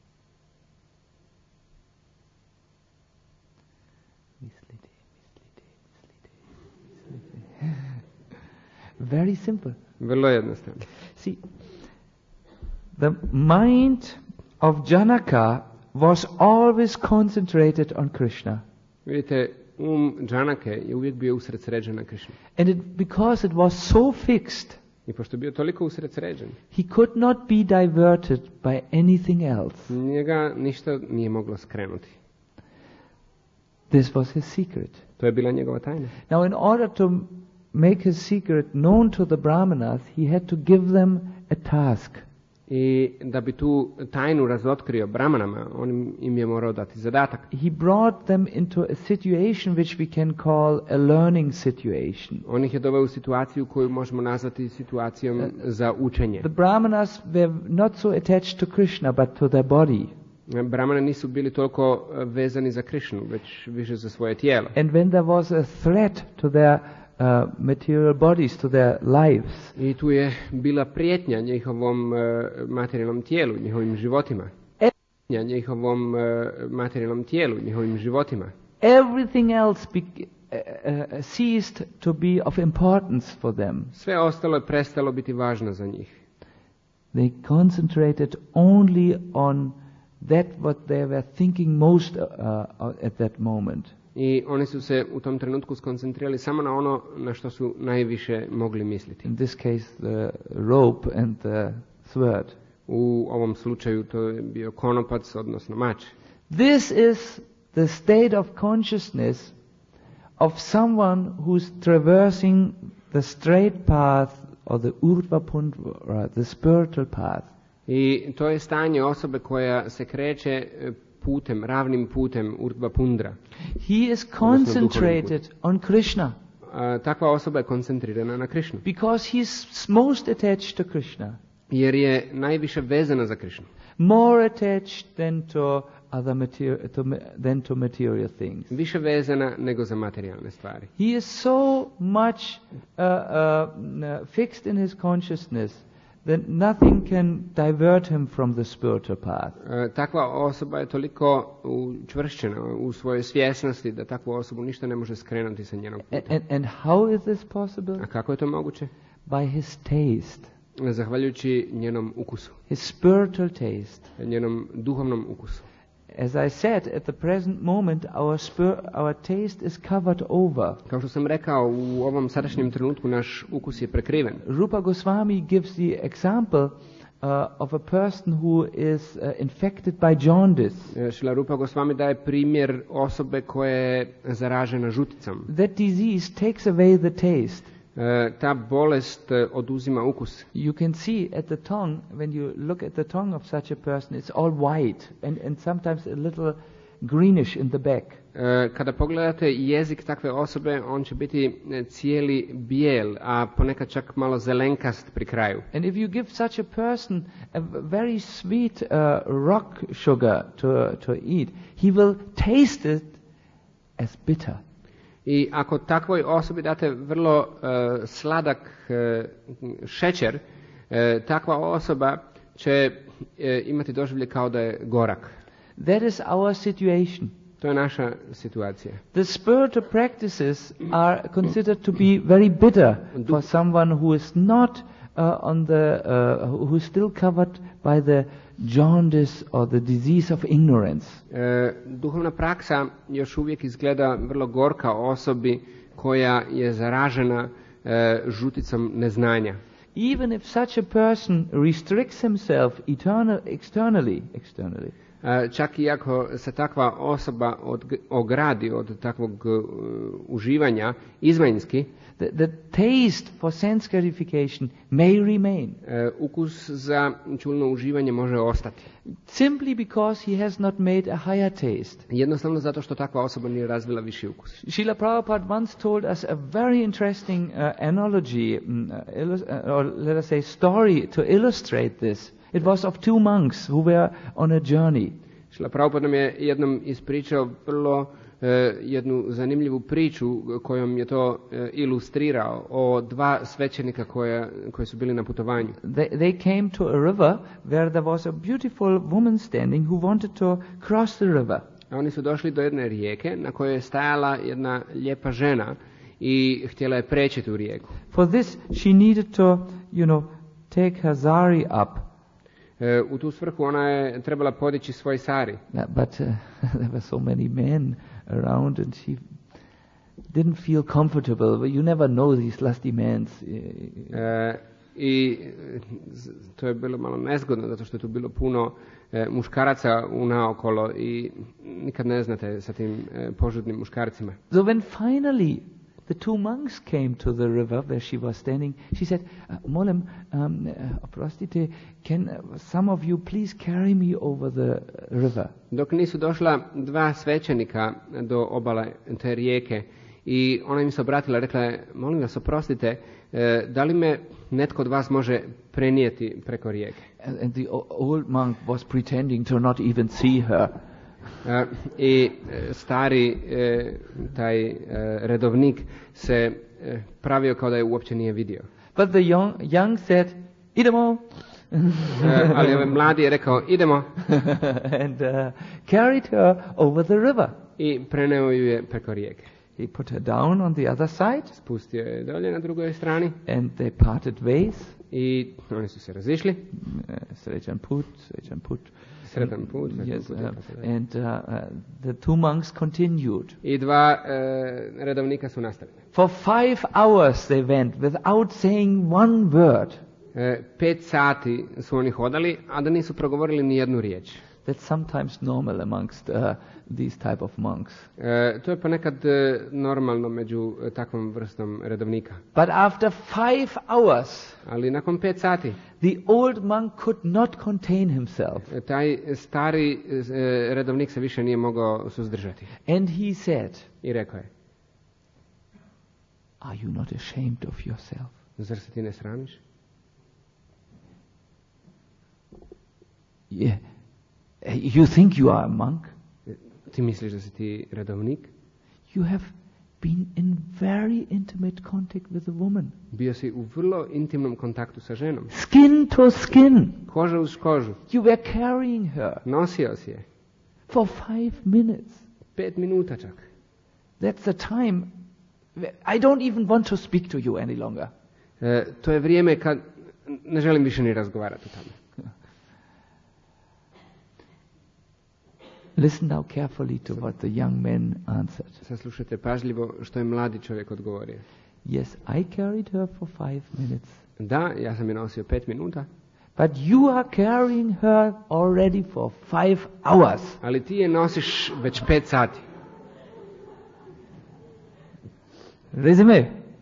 Very simple. Vrlo jednostavno. See, the mind of Janaka was always concentrated on Krishna. Vidite, Janake je uvijek bio usredsređen na Krishnu. And because it was so fixed, I pošto je bio toliko usredsređen, he could not be diverted by anything else. Njega ništa nije moglo skrenuti. This was his secret. To je bila njegova tajna. Now, in order to make his secret known to the brahmanas, he had to give them a task. I da bi tu tajnu razotkrio brahmanama, on im je morao dati zadatak. He brought them into a situation which we can call a learning situation. On ih je doveo u situaciju koju možemo nazvati situacijom za učenje. The brahmanas were not so attached to Krishna but to their body. Brahmane nisu bili toliko vezani za Krishnu, već više za svoje tijelo. And when there was a threat to their material bodies, to their lives, I tu je bila prijetnja njihovom materijalnom tijelu, njihovim životima. Everything else ceased to be of importance for them. Sve ostalo je prestalo biti važno za njih. They concentrated only on that what they were thinking most at that moment. I oni su se u tom trenutku skoncentrirali samo na ono na što su najviše mogli misliti. In this case the rope and the sword. U ovom slučaju to je bio konopac, odnosno mač. This is the state of consciousness of someone who's traversing the straight path or the Urdhva Pundra, the spiritual path. I to je stanje osobe koja se kreće ravnim putem Urdhva Pundra. He is concentrated on Krishna. Takva osoba je koncentrirana na Krishnu. Because he is most attached to Krishna. Jer je najviše vezana za Krishnu. More attached than to other material things. Više vezana nego za materijalne stvari. He is so much fixed in his consciousness that nothing can divert him from the spiritual path. Takva osoba je toliko učvršćena u svojoj svjesnosti da takvu osobu ništa ne može skrenuti sa njenog puta. And how is this possible? A kako je to moguće? By his taste. Zahvaljujući njenom ukusu. His spiritual taste. Njenom duhovnom ukusu. As I said, at the present moment our taste is covered over. Kao što sam rekao, u ovom sadašnjem trenutku naš ukus je prekriven. Rupa Goswami gives the example of a person who is infected by jaundice. Šrila Rupa Goswami daje primjer osobe koja je zaražena žuticom. That disease takes away the taste. Ta bolest oduzima ukus. You can see at the tongue, when you look at the tongue of such a person, it's all white and sometimes a little greenish in the back. Kada pogledate jezik takve osobe, on će biti cijeli bijel, a ponekad čak malo zelenkast pri kraju. And if you give such a person a very sweet rock sugar to eat, he will taste it as bitter. I ako takvoj osobi date vrlo sladak šećer, takva osoba će imati doživlje kao da je gorak. That is our situation. To je naša situacija. The spiritual practices are considered to be very bitter for someone who is not who is still covered by the jaundice or the disease of ignorance. Duhovna praksa još uvijek izgleda vrlo gorka osobi koja je zaražena žuticom neznanja. Even if such a person restricts himself externally, čak i ako se takva osoba ogradi od takvog uživanja izvanjski, the taste for sense gratification may remain. Ukus za čulno uživanje može ostati. Simply because he has not made a higher taste. Jednostavno zato što takva osoba nije razvila viši ukus. Srila Prabhupada once told us a very interesting analogy, or let us say story to illustrate this. It was of two monks who were on a journey. Srila Prabhupada nam je jednom ispričao vrlo jednu zanimljivu priču kojom je to ilustrirao o dva svećenika koji su bili na putovanju. They came to a river where there was a beautiful woman standing who wanted to cross the river. A oni su došli do jedne rijeke na kojoj je stajala jedna lijepa žena i htjela je preći tu rijeku. For this she needed to, take her sari up. U tu svrhu ona je trebala podići svoj sari. But there were so many men around and she didn't feel comfortable. You never know these lusty men. I to je bilo malo nezgodno zato što je tu bilo puno muškaraca unaokolo i nikad ne znate sa tim požudnim muškarcima. So when finally the two monks came to the river where she was standing, she said, Molim, oprostite, can some of you please carry me over the river? Dok nisu došla dva svećenika do obale te rijeke i ona im se obratila, rekla je, molim vas, oprostite, da li me netko od vas može prenijeti preko rijeke? And the old monk was pretending to not even see her. I stari taj redovnik se pravio kao da je uopće nije vidio. But the young said, idemo. Ali ovaj mladi je rekao, idemo. And carried her over the river. I preneo ju je preko rijeke. He put her down on the other side. Spustio je dolje na drugoj strani. And they parted ways. I oni su se razišli. Srećan put. Sretan put. Yes, and the two monks continued. I dva redovnika su nastavili. For 5 hours they went without saying one word. 5 sati su oni hodali, a da nisu progovorili ni jednu riječ. That's sometimes normal amongst these type of monks. To je ponekad normalno među takvom vrstom redovnika. But after 5 hours, ali nakon 5 sati, the old monk could not contain himself. Taj stari redovnik se više nije mogao suzdržati. And he said, i rekao je, Are you not ashamed of yourself? Zar se ti ne sramiš? Yeah. You think you are a monk? Ti misliš da si ti redovnik? You have been in very intimate contact with a woman. Bio si u vrlo intimnom kontaktu sa ženom. Skin to skin. Koža uz kožu. You were carrying her. Nosio si je. For 5 minutes. 5 minuta čak. That's the time. I don't even want to speak to you any longer. To je vrijeme kad ne želim više ni razgovarati o tome. Listen now carefully to what the young man answered. Saslušajte pažljivo što je mladi čovjek odgovorio. Yes, I carried her for 5 minutes. Da, ja sam je nosio 5 minuta. But you are carrying her already for 5 hours. Ali ti je nosiš već 5 sati. Resume.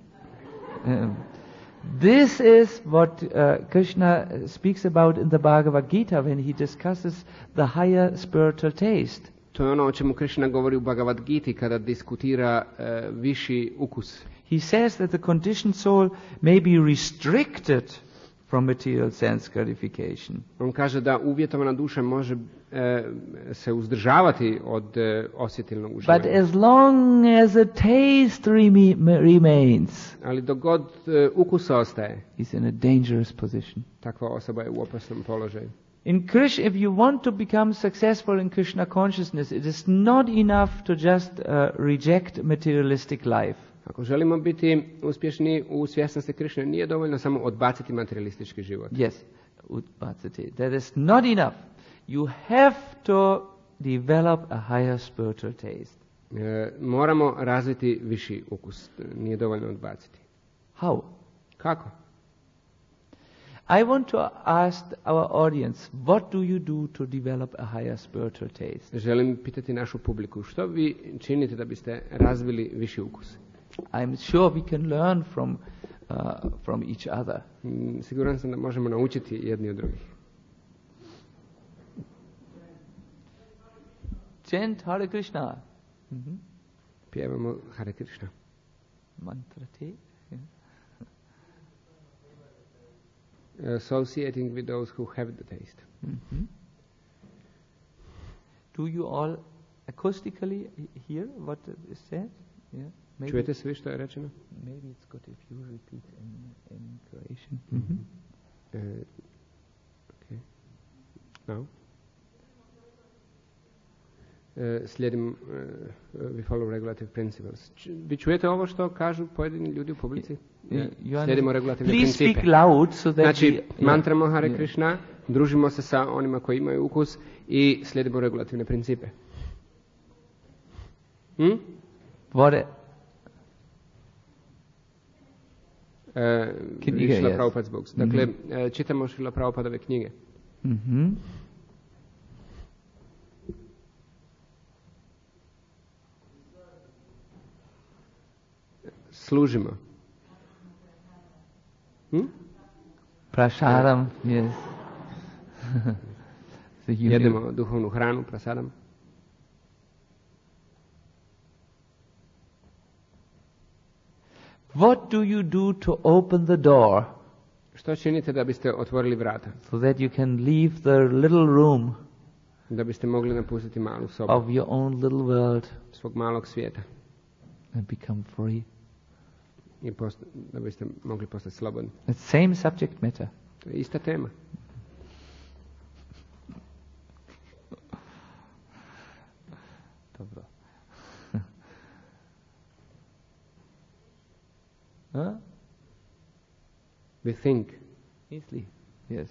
This is what Krishna speaks about in the Bhagavad Gita when he discusses the higher spiritual taste. To je ono o čemu Krishna govori u Bhagavad Giti kada diskutira viši ukus. He says that the conditioned soul may be restricted from material sense gratification. On kaže da uvjetovana duša može se uzdržavati od osjetilnog uživanja. But as long as a taste remains, Ali dok god ukus ostaje, he's in a dangerous position. takva osoba je u opasnom položaju. In Krishna, if you want to become successful in Krishna consciousness, it is not enough to just reject materialistic life. Ako želimo biti uspješni u svjesnosti Krišne, nije dovoljno samo odbaciti materialistički život. Yes, udbaciti. That is not enough. You have to develop a higher spiritual taste. Moramo razviti viši ukus. Nije dovoljno odbaciti. How? Kako? I want to ask our audience, what do you do to develop a higher spiritual taste? Želim pitati našu publiku, što vi činite da biste razvili viši ukus? I'm sure we can learn from each other. Siguran sam da možemo naučiti jedni od drugih. Chant Hare Krishna. Pjevamo Hare Krishna. Mantra te. Associating with those who have the taste. Do you all acoustically hear what is said? Yeah. Maybe, Čujete svi što je rečeno? maybe it's good if you repeat in Croatian. Okay. No. Slijedim, we follow regulative principles. Vi čujete ovo što kažu pojedini ljudi u publici? Slijedimo regulativne Please principe. speak loud so that Znači, we, mantramo Hare Krishna, družimo se sa onima koji imaju ukus i slijedimo regulativne principe. What? Knjige, Šrila Prabhupada's books. Dakle, čitamo Šrila Prabhupadove knjige. Služimo. Prasadam, yes. So you Jedemo duhovnu hranu, prasadam. What do you do to open the door Što činite da biste otvorili vrata? so that you can leave the little room Da biste mogli napustiti malu sobu, of your own little world svog malog svijeta. and become free? I da biste mogli postati slobodni. The same subject matter. To je ista tema. Dobro. Huh? We think. Easily, yes.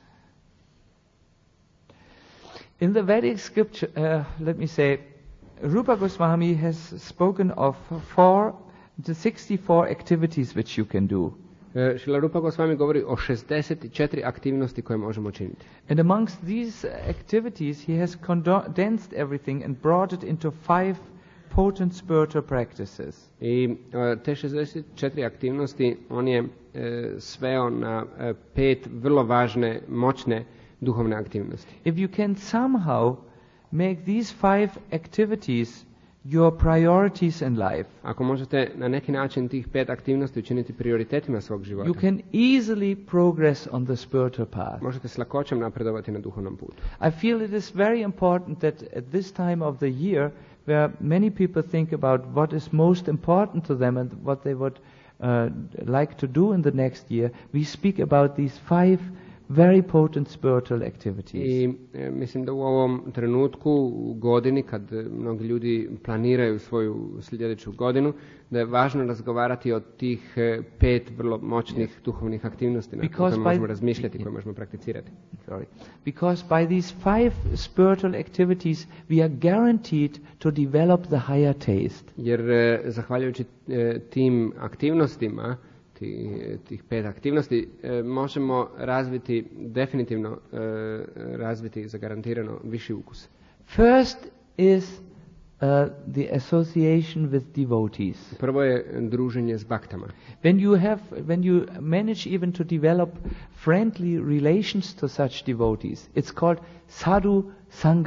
In the Vedic scripture, let me say, Rupa Goswami has spoken of the 64 activities which you can do. Šrila Rupa Goswami govori o 64 aktivnosti koje možemo činiti. And amongst these activities, he has condensed everything and brought it into 5 potent spiritual practices. I te 64 aktivnosti on je sveo na 5 vrlo važne, moćne duhovne aktivnosti. If you can somehow make these 5 activities your priorities in life, Ako možete na neki način tih 5 aktivnosti učiniti prioritetima svog života, you can easily progress on the spiritual path. možete s lakoćom napredovati na duhovnom putu. I feel it is very important that at this time of the year, where many people think about what is most important to them and what they would like to do in the next year, we speak about these 5 very potent spiritual activities. I mislim da u ovom trenutku, u godini, kad mnogi ljudi planiraju svoju sljedeću godinu, da je važno razgovarati o tih 5 vrlo moćnih duhovnih aktivnosti na koje možemo razmišljati, koje možemo prakticirati. Because by these 5 spiritual activities we are guaranteed to develop the higher taste. Jer zahvaljujući tim aktivnostima, tih 5 aktivnosti, možemo razviti, definitivno razviti zagarantirano viši ukus. First is the association with devotees. Prvo je druženje s baktama. When you manage even to develop friendly relations to such devotees, it's called sadhu sangha.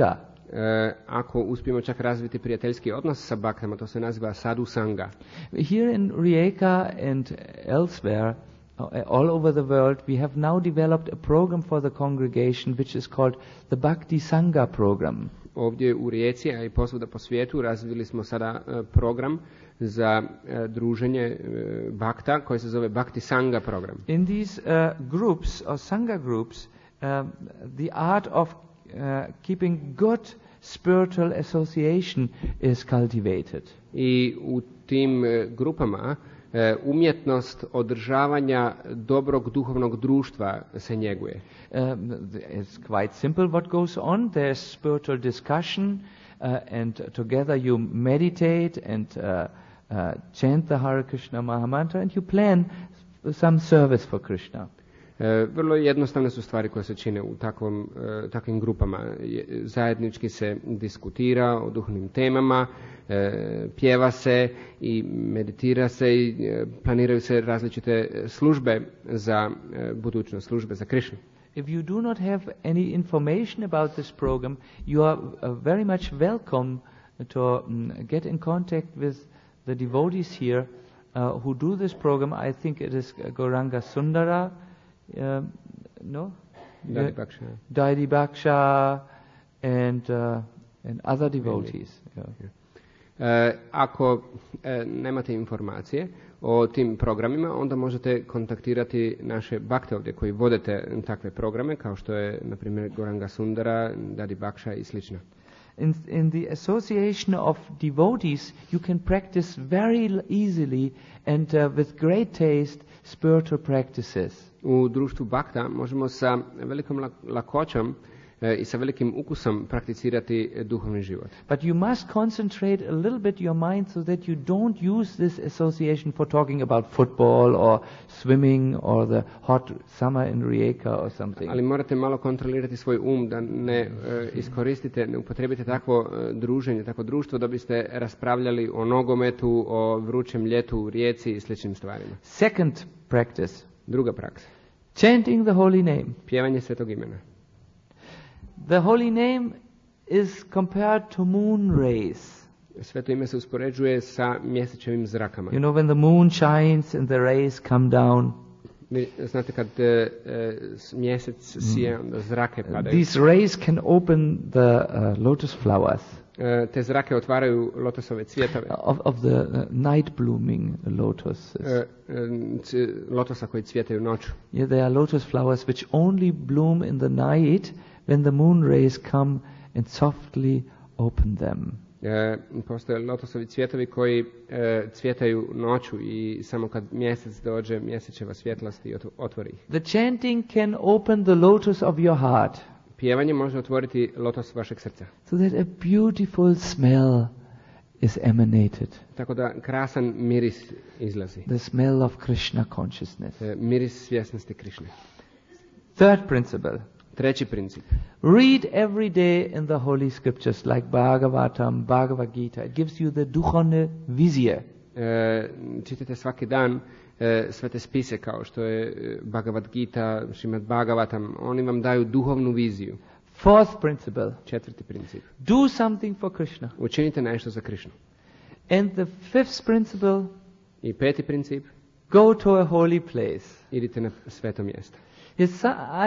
ako uspijemo čak razviti prijateljski odnos sa baktama, to se naziva sadhu sanga. Here in Rijeka and elsewhere, all over the world, we have now developed a program for the congregation which is called the Bhakti Sangha program. Ovdje u Rijeci, a i posvuda po svijetu, razvili smo sada program za druženje bakta koji se zove Bhakti Sangha program. In these groups or Sangha groups, the art of keeping good spiritual association is cultivated. I u tim grupama umjetnost održavanja dobrog duhovnog društva se njeguje. It's quite simple what goes on. There's spiritual discussion and together you meditate and chant the Hare Krishna Mahamantra and you plan some service for Krishna. Vrlo jednostavne su stvari koje se čine u takvim grupama. Zajednički se diskutira o duhovnim temama, pjeva se i meditira se i planiraju se različite službe za budućnost, službe za Krishnu. If you do not have any information about this program, you are very much welcome to get in contact with the devotees here who do this program. I think it is Gauranga Sundara, no? Dadi Baksha and other devotees. Ako nemate informacije o tim programima, onda možete kontaktirati naše bakte ovdje koji vodete takve programe, kao što je, na primjer, Gauranga Sundara, Dadi Baksha i slično. In the association of devotees, you can practice very easily and with great taste spiritual practices. U društvu bakta možemo sa velikom lakoćom i sa velikim ukusom prakticirati duhovni život. But you must concentrate a little bit your mind so that you don't use this association for talking about football or swimming or the hot summer in Rijeka or something. Ali morate malo kontrolirati svoj da ne iskoristite, ne upotrijebite takvo druženje, takvo društvo da biste raspravljali o nogometu, o vrućem ljetu u Rijeci i sličnim stvarima. Second practice. Druga praksa. Chanting the holy name. Pjevanje svetog imena. The holy name is compared to moon rays. Sveto ime se uspoređuje sa mjesečevim zrakama. You know, when the moon shines and the rays come down. Znate kad mjesec sija, onda zrake padaju. These rays can open the lotus flowers. Te zrake otvaraju lotosove cvjetove. Of the night blooming lotus. Lotosa koji cvjetaju noću. Yeah, there are lotus flowers which only bloom in the night when the moon rays come and softly open them. Postoje lotosovi cvjetovi koji cvjetaju noću i samo kad mjesec dođe, mjesečeva svjetlost i otvori ih. The chanting can open the lotus of your heart. Pjevanje može otvoriti lotos vašeg srca. So that a beautiful smell is emanated. Tako da krasan miris izlazi. The smell of Krishna consciousness. Miris svjesnosti Krishne. Third principle. Treći princip. Read every day in the holy scriptures like Bhagavatam, Bhagavad Gita. It gives you the duhovne vizije. Čitajte svaki dan svete spise kao što je Bhagavad Gita, Srimad Bhagavatam. Oni vam daju duhovnu viziju. Fourth principle. Četvrti princip. Do something for Krishna. Učinite nešto za Krishnu. And the fifth principle. I peti princip. Go to a holy place. Idite na sveto mjesto. Yes,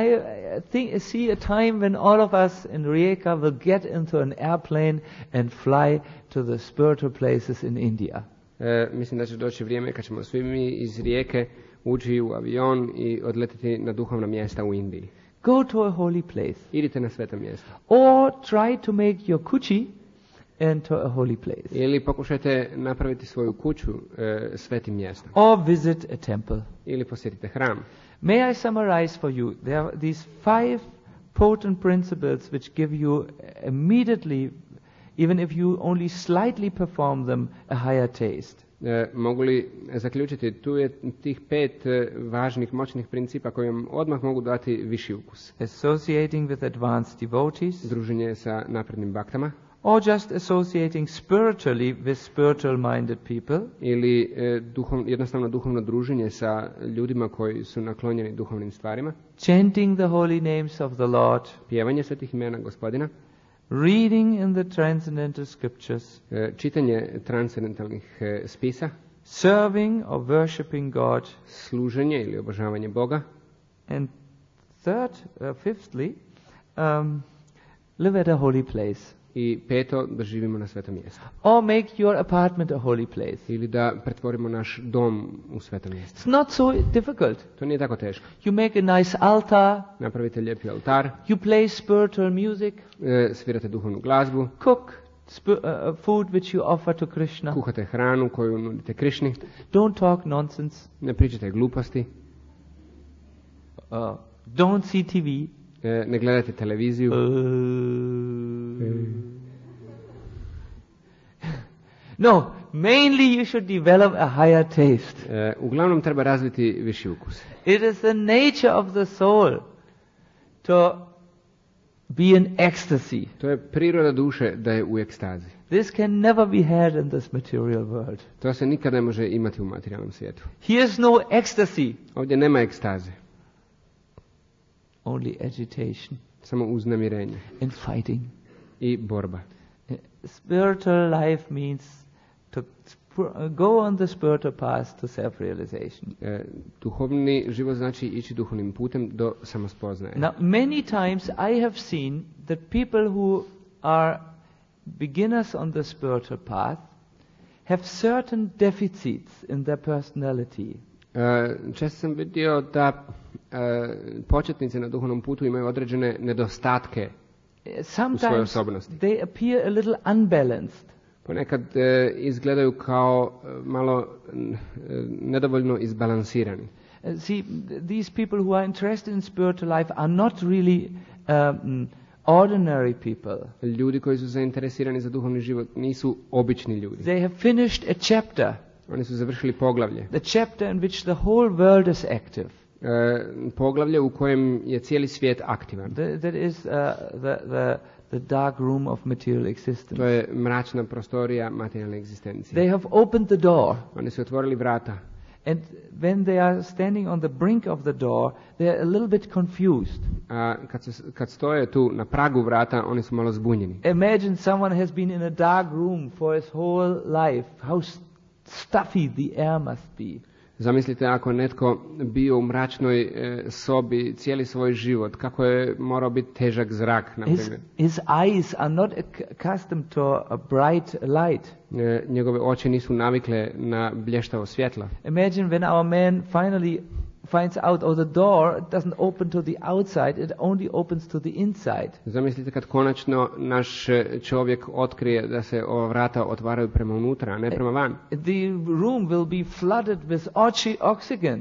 I see a time when all of us in Rijeka will get into an airplane and fly to the spiritual places in India. Mislim da će doći vrijeme kad ćemo svi mi iz Rijeke ući u avion i odletiti na duhovna mjesta u Indiji. Go to a holy place. Idite na sveto mjesto. Or try to make your kuchi into a holy place. Ili pokušajte napraviti svoju kuću svetim mjestom. Or visit a temple. Ili posjetite hram. May I summarize for you? There are these 5 potent principles which give you immediately, even if you only slightly perform them, a higher taste. Mogu li zaključiti? Tu je tih 5 važnih, moćnih principa koji vam odmah mogu dati viši ukus. Associating with advanced devotees. Druženje sa naprednim baktama. Or just associating spiritually with spiritual-minded people. Ili jednostavno duhovno druženje sa ljudima koji su naklonjeni duhovnim stvarima. Chanting the holy names of the Lord. Pjevanje svetih imena Gospodina. reading in the transcendental scriptures, čitanje transcendentalnih spisa, serving or worshipping God, služenje ili obožavanje Boga, and fifthly, live at a holy place. i peto, da živimo na svetom mjestu. Or make your apartment a holy place. Ili da pretvorimo naš dom u sveto mjesto. It's not so difficult. To nije tako teško. You make a nice altar. Napravite lijepi altar. You play spiritual music. Svirate duhovnu glazbu. Cook food which you offer to Krishna. Kuhate hranu koju nudite Krišni. Don't talk nonsense. Ne pričate gluposti. Don't see TV. Ne gledate televiziju. No, mainly you should develop a higher taste. Uglavnom treba razviti viši ukus. It is the nature of the soul to be in ecstasy. To je priroda duše da je u ekstazi. This can never be had in this material world. To se nikad ne može imati u materijalnom svijetu. Here is no ecstasy. Ovdje nema ekstaze. Only agitation. Samo uznemirenje. And fighting. I borba. Spiritual life means to go on the spiritual path to self-realization. Duhovni život znači ići duhovnim putem do samospoznaje. Now, many times I have seen that people who are beginners on the spiritual path have certain deficits in their personality. Često sam vidio da početnici na duhovnom putu imaju određene nedostatke u svojoj osobnosti. They appear a little unbalanced. Ponekad izgledaju kao malo nedovoljno izbalansirani. See, these people who are interested in spiritual life are not really ordinary people. Ljudi koji su zainteresirani za duhovni život nisu obični ljudi. They have finished a chapter. Oni su završili poglavlje. The chapter in which the whole world is active. Poglavlje u kojem je cijeli svijet aktivan. That is the dark room of material existence. To je mračna prostorija materijalne egzistencije. They have opened the door. Oni su otvorili vrata. And when they are standing on the brink of the door, they are a little bit confused. Kad stoje tu na pragu vrata, oni su malo zbunjeni. Imagine someone has been in a dark room for his whole life. How stuffy the air must be. Zamislite ako netko bio u mračnoj sobi cijeli svoj život, kako je morao biti težak zrak, na primjer. His eyes are not accustomed to a bright light. Njegove oči nisu navikle na blještavo svjetlo. Imagine when our man finally finds out the door doesn't open to the outside, it only opens to the inside. Zamislite kad konačno naš čovjek otkrije da se ova vrata otvaraju prema unutra, a ne prema van. The room will be flooded with oxygen.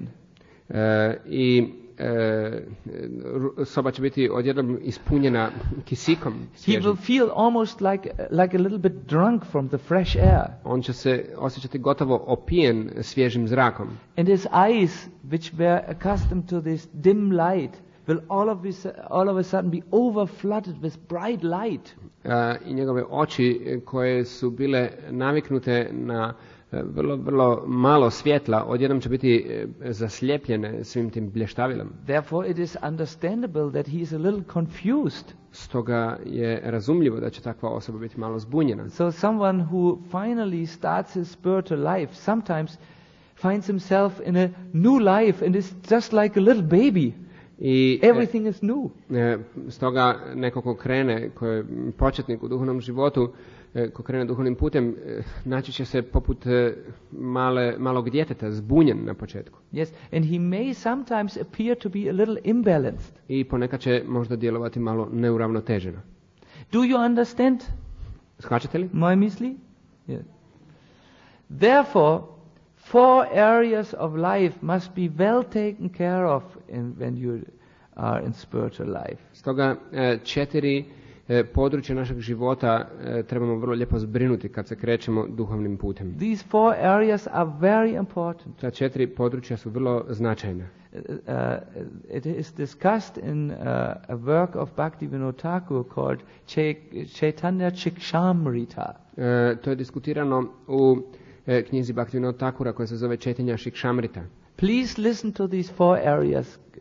Soba će biti odjednom ispunjena kisikom svježim. He will feel almost like a little bit drunk from the fresh air. On će se osjećati gotovo opijen svježim zrakom. And his eyes, which were accustomed to this dim light, will all of a sudden be overflooded with bright light. I njegove oči koje su bile naviknute na vrlo malo svjetla, odjednom će biti zaslijepljene svim tim bleštavilom. Therefore it is understandable that he is a little confused. Stoga je razumljivo da će takva osoba biti malo zbunjena. So someone who finally starts his spiritual life sometimes finds himself in a new life and is just like a little baby. Everything is new. Stoga neko ko krene, ko je početnik u duhovnom životu, ko krene duhovnim putem, naći će se poput malog djeteta, zbunjen na početku. Yes, and he may sometimes appear to be a little imbalanced. I ponekad će možda djelovati malo neuravnoteženo. Do you understand? Shvaćate li? Moje misli? Yes. Therefore, 4 areas of life must be well taken care of when you are in spiritual life. Stoga 4 područja našeg života trebamo vrlo lijepo zbrinuti kad se krećemo duhovnim putem. These 4 areas are very important. Ta 4 područja su vrlo značajna. It is discussed in a work of Bhaktivinoda Thakur called Chaitanya Shikshamrita. To je diskutirano u knjizi Bhaktivinoda Thakura koja se zove Chaitanya Shikshamrita. Please listen to these 4 areas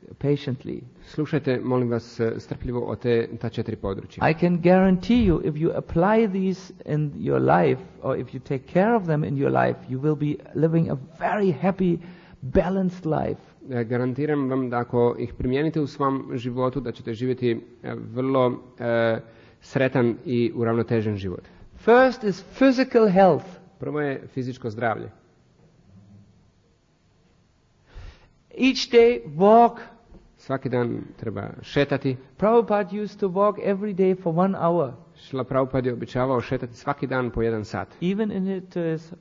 patiently. Slušajte, molim vas, strpljivo o ta 4 područja. I can guarantee you, if you apply these in your life, or if you take care of them in your life, you will be living a very happy, balanced life. Garantiram vam da ako ih primijenite u svom životu, da ćete živjeti vrlo sretan i uravnotežen život. First is physical health. Prvo je fizičko zdravlje. Each day walk. Svaki dan treba šetati. Prabhupada used to walk every day for 1 hour. Šrila Prabhupada je običavao šetati svaki dan po 1 sat. Even in his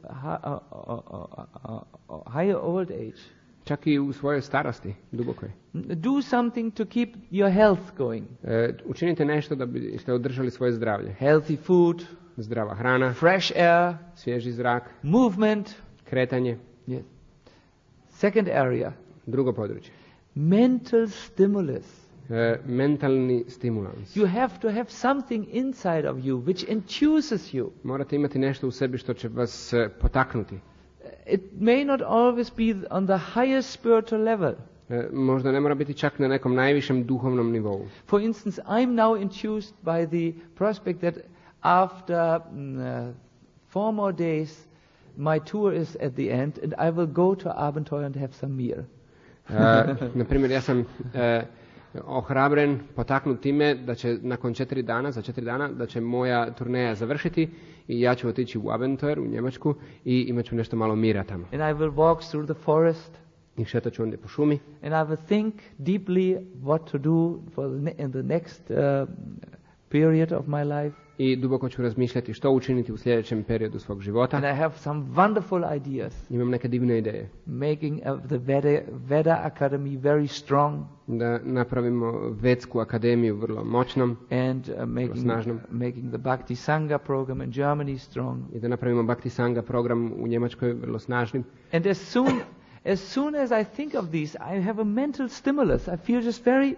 higher old age. Čak i u svojoj starosti, dubokoj. Do something to keep your health going. Učinite nešto da biste održali svoje zdravlje. Healthy food, zdrava hrana, fresh air, svježi zrak, movement, kretanje. Yes. Second area. Drugo područje. Mental stimulus. Mentalni stimulans. You have to have something inside of you which enthuses you. Morate imati nešto u sebi što će vas potaknuti. It may not always be on the highest spiritual level. Možda ne mora biti čak na nekom najvišem duhovnom nivou. For instance, I'm now enthused by the prospect that after 4 more days my tour is at the end and I will go to Abenteuer and have some beer. Na primjer, ja sam ohrabren, potaknut time da će nakon 4 dana, da će moja turneja završiti i ja ću otići u Abenteuer, u Njemačku i imat ću nešto malo mira tamo. And I will walk through the forest. I šetat ću ondje po šumi. And I will think deeply what to do in the next period of my life. I duboko ću razmišljati što učiniti u sljedećem periodu svog života. And I have some wonderful ideas. Imam neke divne ideje. Making the Veda Academy very strong. Da napravimo Vedsku akademiju vrlo moćnom, and making the Bhakti Sangha program in Germany strong. I da napravimo Bhakti Sangha program u Njemačkoj vrlo snažnim. And as soon as I think of these, I have a mental stimulus. I feel just very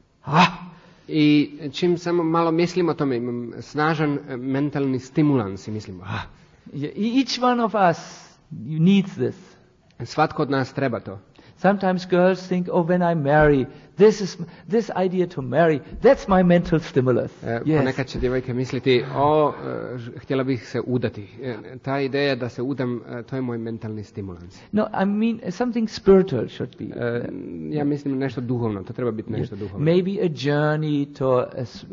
I čim samo malo mislim o tome, imam snažan mentalni stimulans i mislim Each one of us needs this. Svatko od nas treba to. Sometimes girls think, when I marry, this idea to marry, that's my mental stimulus. Yes. Ponekad će djevojke misliti, htjela bih se udati. Ta ideja da se udam, to je moj mentalni stimulans. No, I mean something spiritual should be. Ja mislim nešto duhovno, to treba biti nešto duhovno. Maybe a journey to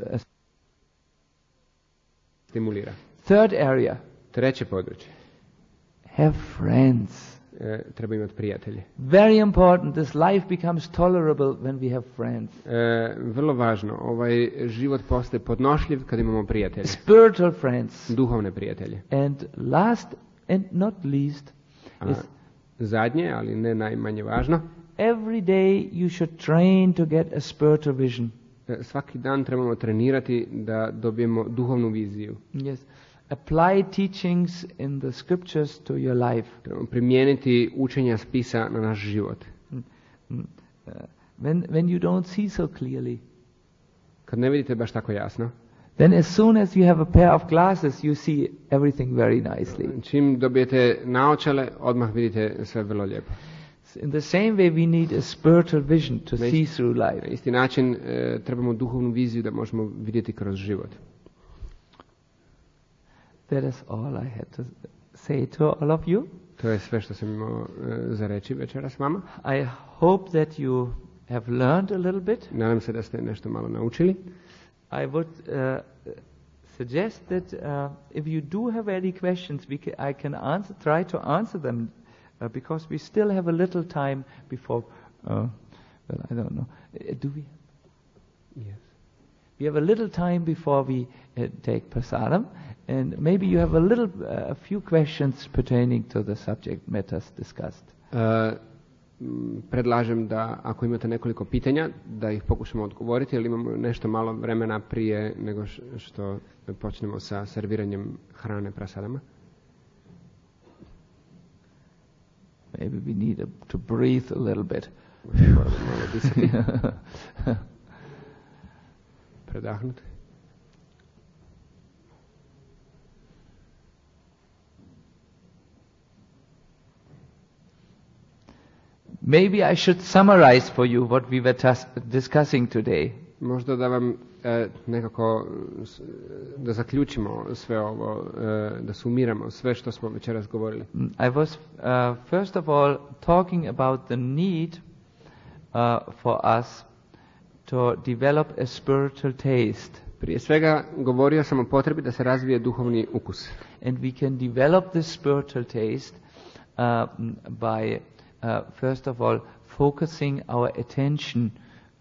stimulira. Third area. Treće područje. Have friends. Treba imati prijatelje. Very important. This life becomes tolerable when we have friends. Vrlo važno. Ovaj život postaje podnošljiv kad imamo prijatelje. Spiritual friends. Duhovne prijatelje. And last and not least is zadnje, ali ne najmanje važno. Every day you should train to get a spiritual vision. Svaki dan trebamo trenirati da dobijemo duhovnu viziju. Yes. Apply teachings in the scriptures to your life. Trebamo primijeniti učenja spisa na naš život. When you don't see so clearly. Kad ne vidite baš tako jasno. Then as soon as you have a pair of glasses, you see everything very nicely. Čim dobijete naočale, odmah vidite sve vrlo lijepo. In the same way we need a spiritual vision to see through life. Na isti način trebamo duhovnu viziju da možemo vidjeti kroz život. That is all I had to say to all of you. To je sve što sam imao za reći večeras s vama. I hope that you have learned a little bit. Nadam se da ste nešto malo naučili. I would suggest that if you do have any questions, I can try to answer them because we still have a little time before. Well, I don't know. Do we? Yes. We have a little time before we take prasadam, and maybe you have a few questions pertaining to the subject matters discussed. Predlažem da ako imate nekoliko pitanja, da ih pokušamo odgovoriti, jer imamo nešto malo vremena prije nego što počnemo sa serviranjem hrane prasadama. Maybe we need to breathe a little bit. Malo disati. Predahnuti. Maybe I should summarize for you what we were discussing today. Možda da vam nekako da zaključimo sve ovo, da sumiramo sve što smo večeras govorili. I was first of all talking about the need for us to develop a spiritual taste. Prije svega govorio sam o potrebi da se razvije duhovni ukus. And we can develop this spiritual taste by first of all focusing our attention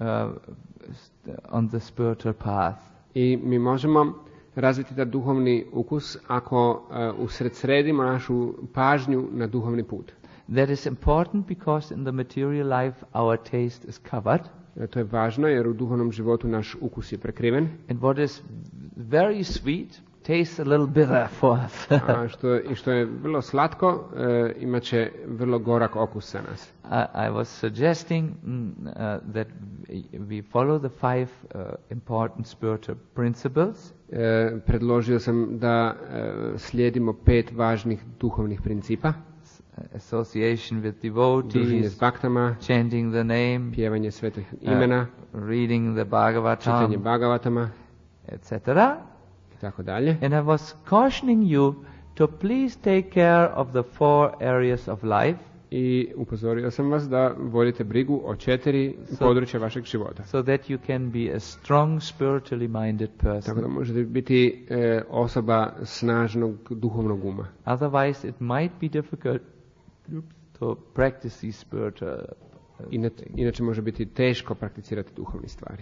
on the spiritual path. I mi možemo razviti taj duhovni ukus ako usredsredimo našu pažnju na duhovni put. That is important because in the material life our taste is covered. To je važno jer u duhovnom životu naš ukus je prekriven. And what is very sweet tastes a little bitter for us. što je vrlo slatko, imat će vrlo gorak okus za nas. I was suggesting that we follow the 5 important spiritual principles. Predložio sam da slijedimo 5 važnih duhovnih principa. Association with devotees, chanting the name, pjevanje svetih imena, reading the Bhagavatam, čitanje Bhagavatama, etc. Tako dalje. And I was cautioning you to please take care of the 4 areas of life. I upozorio sam vas da vodite brigu o 4 područja vašeg života. So that you can be a strong spiritually minded person. Tako da možete biti osoba snažnog duhovnog uma. Otherwise it might be difficult to practice these spiritual inače može biti teško prakticirati duhovne stvari.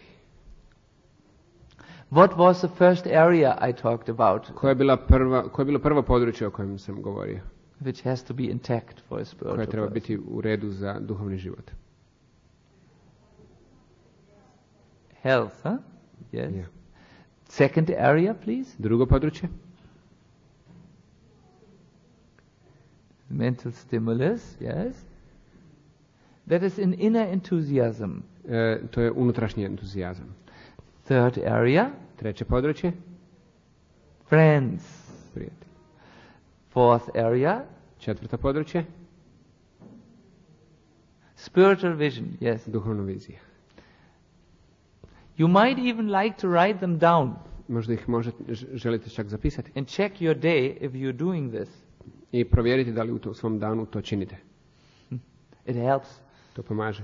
What was the first area I talked about? Koje je bilo prvo područje o kojem sam govorio? Which has to be intact for a spiritual koje treba person. biti u redu za duhovni život. Health, huh? Yes. Yeah. Second area, please. Drugo područje? Mental stimulus, yes. That is an inner enthusiasm. To je unutrašnji entuzijazam. Third area. Treće područje? Friends. Prijatelji. Fourth area. Četvrto područje? Spiritual vision, yes. Duhovna vizija. You might even like to write them down. Možda ih želite čak zapisati. And check your day if you're doing this. I provjeriti da li u svom danu to činite. It helps. To pomaže.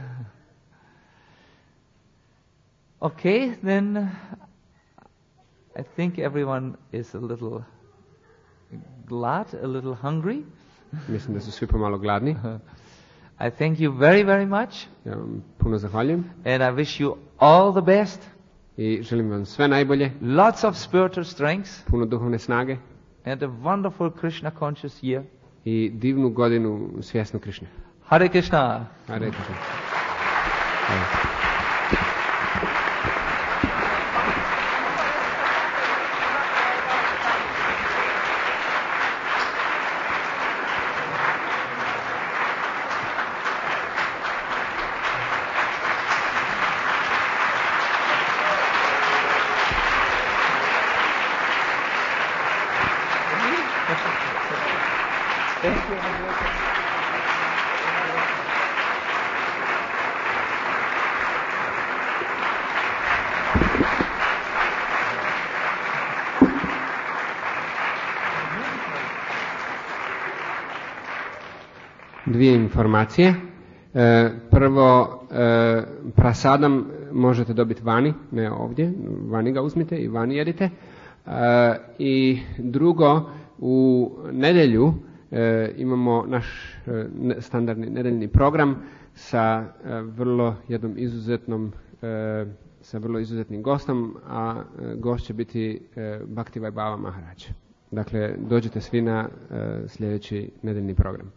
Okay, then I think everyone is a little glad, a little hungry. Mislim da su svi pomalo gladni. I thank you very, very much. Ja vam puno zahvaljujem. And I wish you all the best. I želim vam sve najbolje. Lots of spiritual strength. Puno duhovne snage. And a wonderful Krishna conscious year. I divnu godinu svjesnu Krišne. Hare Krishna. Hare Krishna. Dvije informacije. Prvo, prasadam možete dobiti vani, ne ovdje, vani ga uzmite i vani jedite. I drugo, u nedjelju imamo naš standardni nedeljni program sa vrlo izuzetnim gostom, a gost će biti Bhakti Vaibhava Maharaj. Dakle, dođite svi na sljedeći nedeljni program.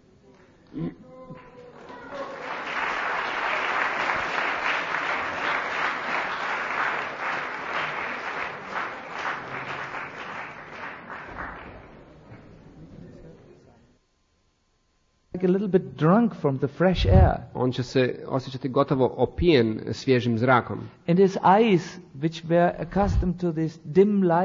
Like a little bit drunk from the fresh air. On će se osjećati gotovo opijen svježim zrakom. And his eyes, which were accustomed to this dim light,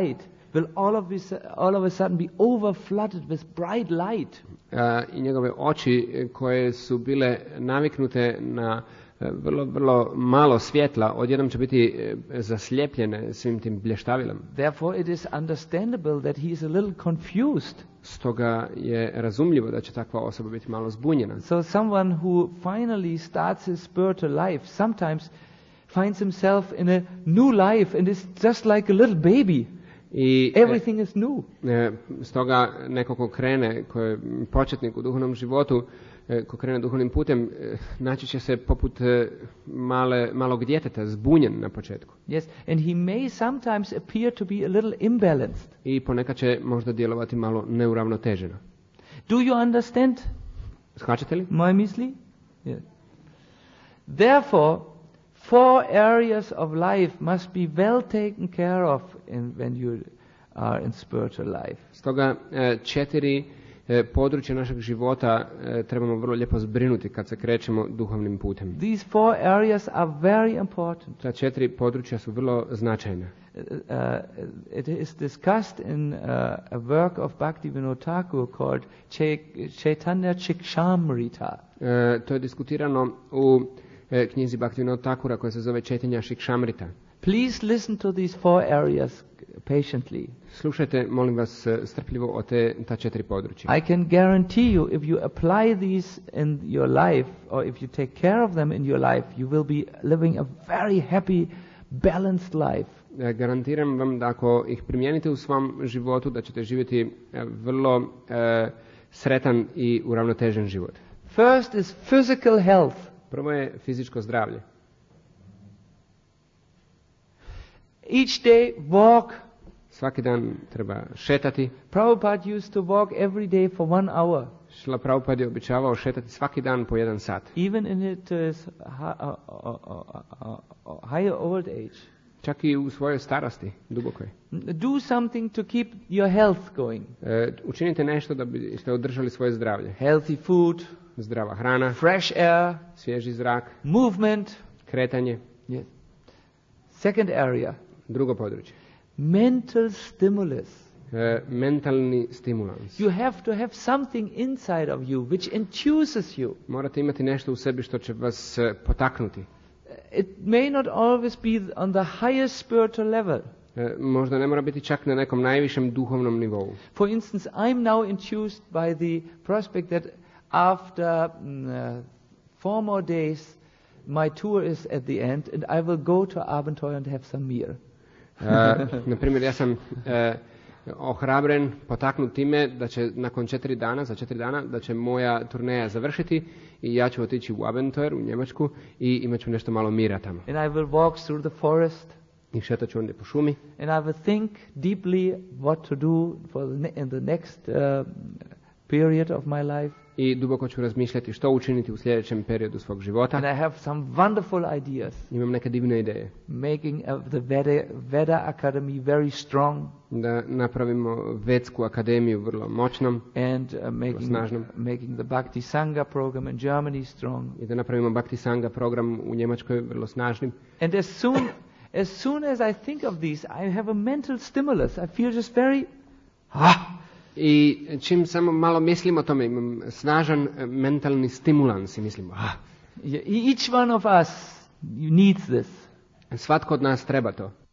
will all of a sudden be overflooded with bright light. I njegove oči koje su bile naviknute na vrlo malo svjetla, odjednom će biti zaslijepljene svim tim blještavilom. Therefore it is understandable that he is a little confused. Stoga je razumljivo da će takva osoba biti malo zbunjena. So someone who finally starts his spiritual life sometimes finds himself in a new life and is just like a little baby. I Everything is new. Stoga neko ko krene, ko je početnik u duhovnom životu, ko krene duhovnim putem, naći će se poput malog djeteta, zbunjen na početku. Yes, and he may sometimes appear to be a little imbalanced. I ponekad će možda djelovati malo neuravnoteženo. Do you understand? Shvaćate li? Moje misli? Yes. Therefore, 4 areas of life must be well taken care of when you are in spiritual life. Stoga 4 područja našeg života trebamo vrlo lijepo zbrinuti kad se krećemo duhovnim putem. These 4 areas are very important. Ta 4 područja su vrlo značajna. It is discussed in a work of Bhaktivinoda Thakur called Chaitanya Shikshamrita. To je diskutirano u knjizi Bhaktivinoda Thakura koja se zove Chaitanya Shikshamrita. Please listen to these 4 areas patiently. Slušajte, molim vas, strpljivo o ta 4 područja. I can guarantee you if you apply these in your life or if you take care of them in your life, you will be living a very happy, balanced life. Garantiram vam da ako ih primijenite u svom životu, da ćete živjeti vrlo sretan i uravnotežen život. First is physical health. Prvo je fizičko zdravlje. Each day walk. Svaki dan treba šetati. Prabhupada used to walk every day for 1 hour. Šrila Prabhupada je običavao šetati svaki dan po 1 sat. Even in his higher old age. Čak i u svojoj starosti, dubokoj. Do something to keep your health going. Učinite nešto da biste održali svoje zdravlje. Healthy food. Zdrava hrana. Fresh air. Svježi zrak. Movement. Kretanje. Yes. Second area. Drugo područje. Mental stimulus. Mentalni stimulans. You have to have something inside of you which enthuses you. Morate imati nešto u sebi što će vas potaknuti. It may not always be on the highest spiritual level. Možda ne mora biti čak na nekom najvišem duhovnom nivou. For instance, I'm now enthused by the prospect that after 4 more days my tour is at the end and I will go to Abenteuer and have some beer. Na primjer, ja sam ohrabren, potaknut time da će nakon 4 dana, da će moja turneja završiti i ja ću otići u Abenteuer, u Njemačku i imat ću nešto malo mira tamo. And I will walk through the forest. I šetat ću ondje po šumi. And I will think deeply what to do in the next period of my life. I duboko ću razmišljati što učiniti u sljedećem periodu svog života. And I have some wonderful ideas. Imam neke divne ideje. Making the Veda Academy very strong. Da napravimo Vedsku akademiju vrlo moćnom, and making the Bhakti Sangha program in Germany strong. I da napravimo Bhakti Sangha program u Njemačkoj vrlo snažnim. And as soon as I think of these, I have a mental stimulus. I feel just very I čim samo malo mislim o tome, imam snažan mentalni stimulans i mislim, Each one of us needs this. Svatko od nas treba to.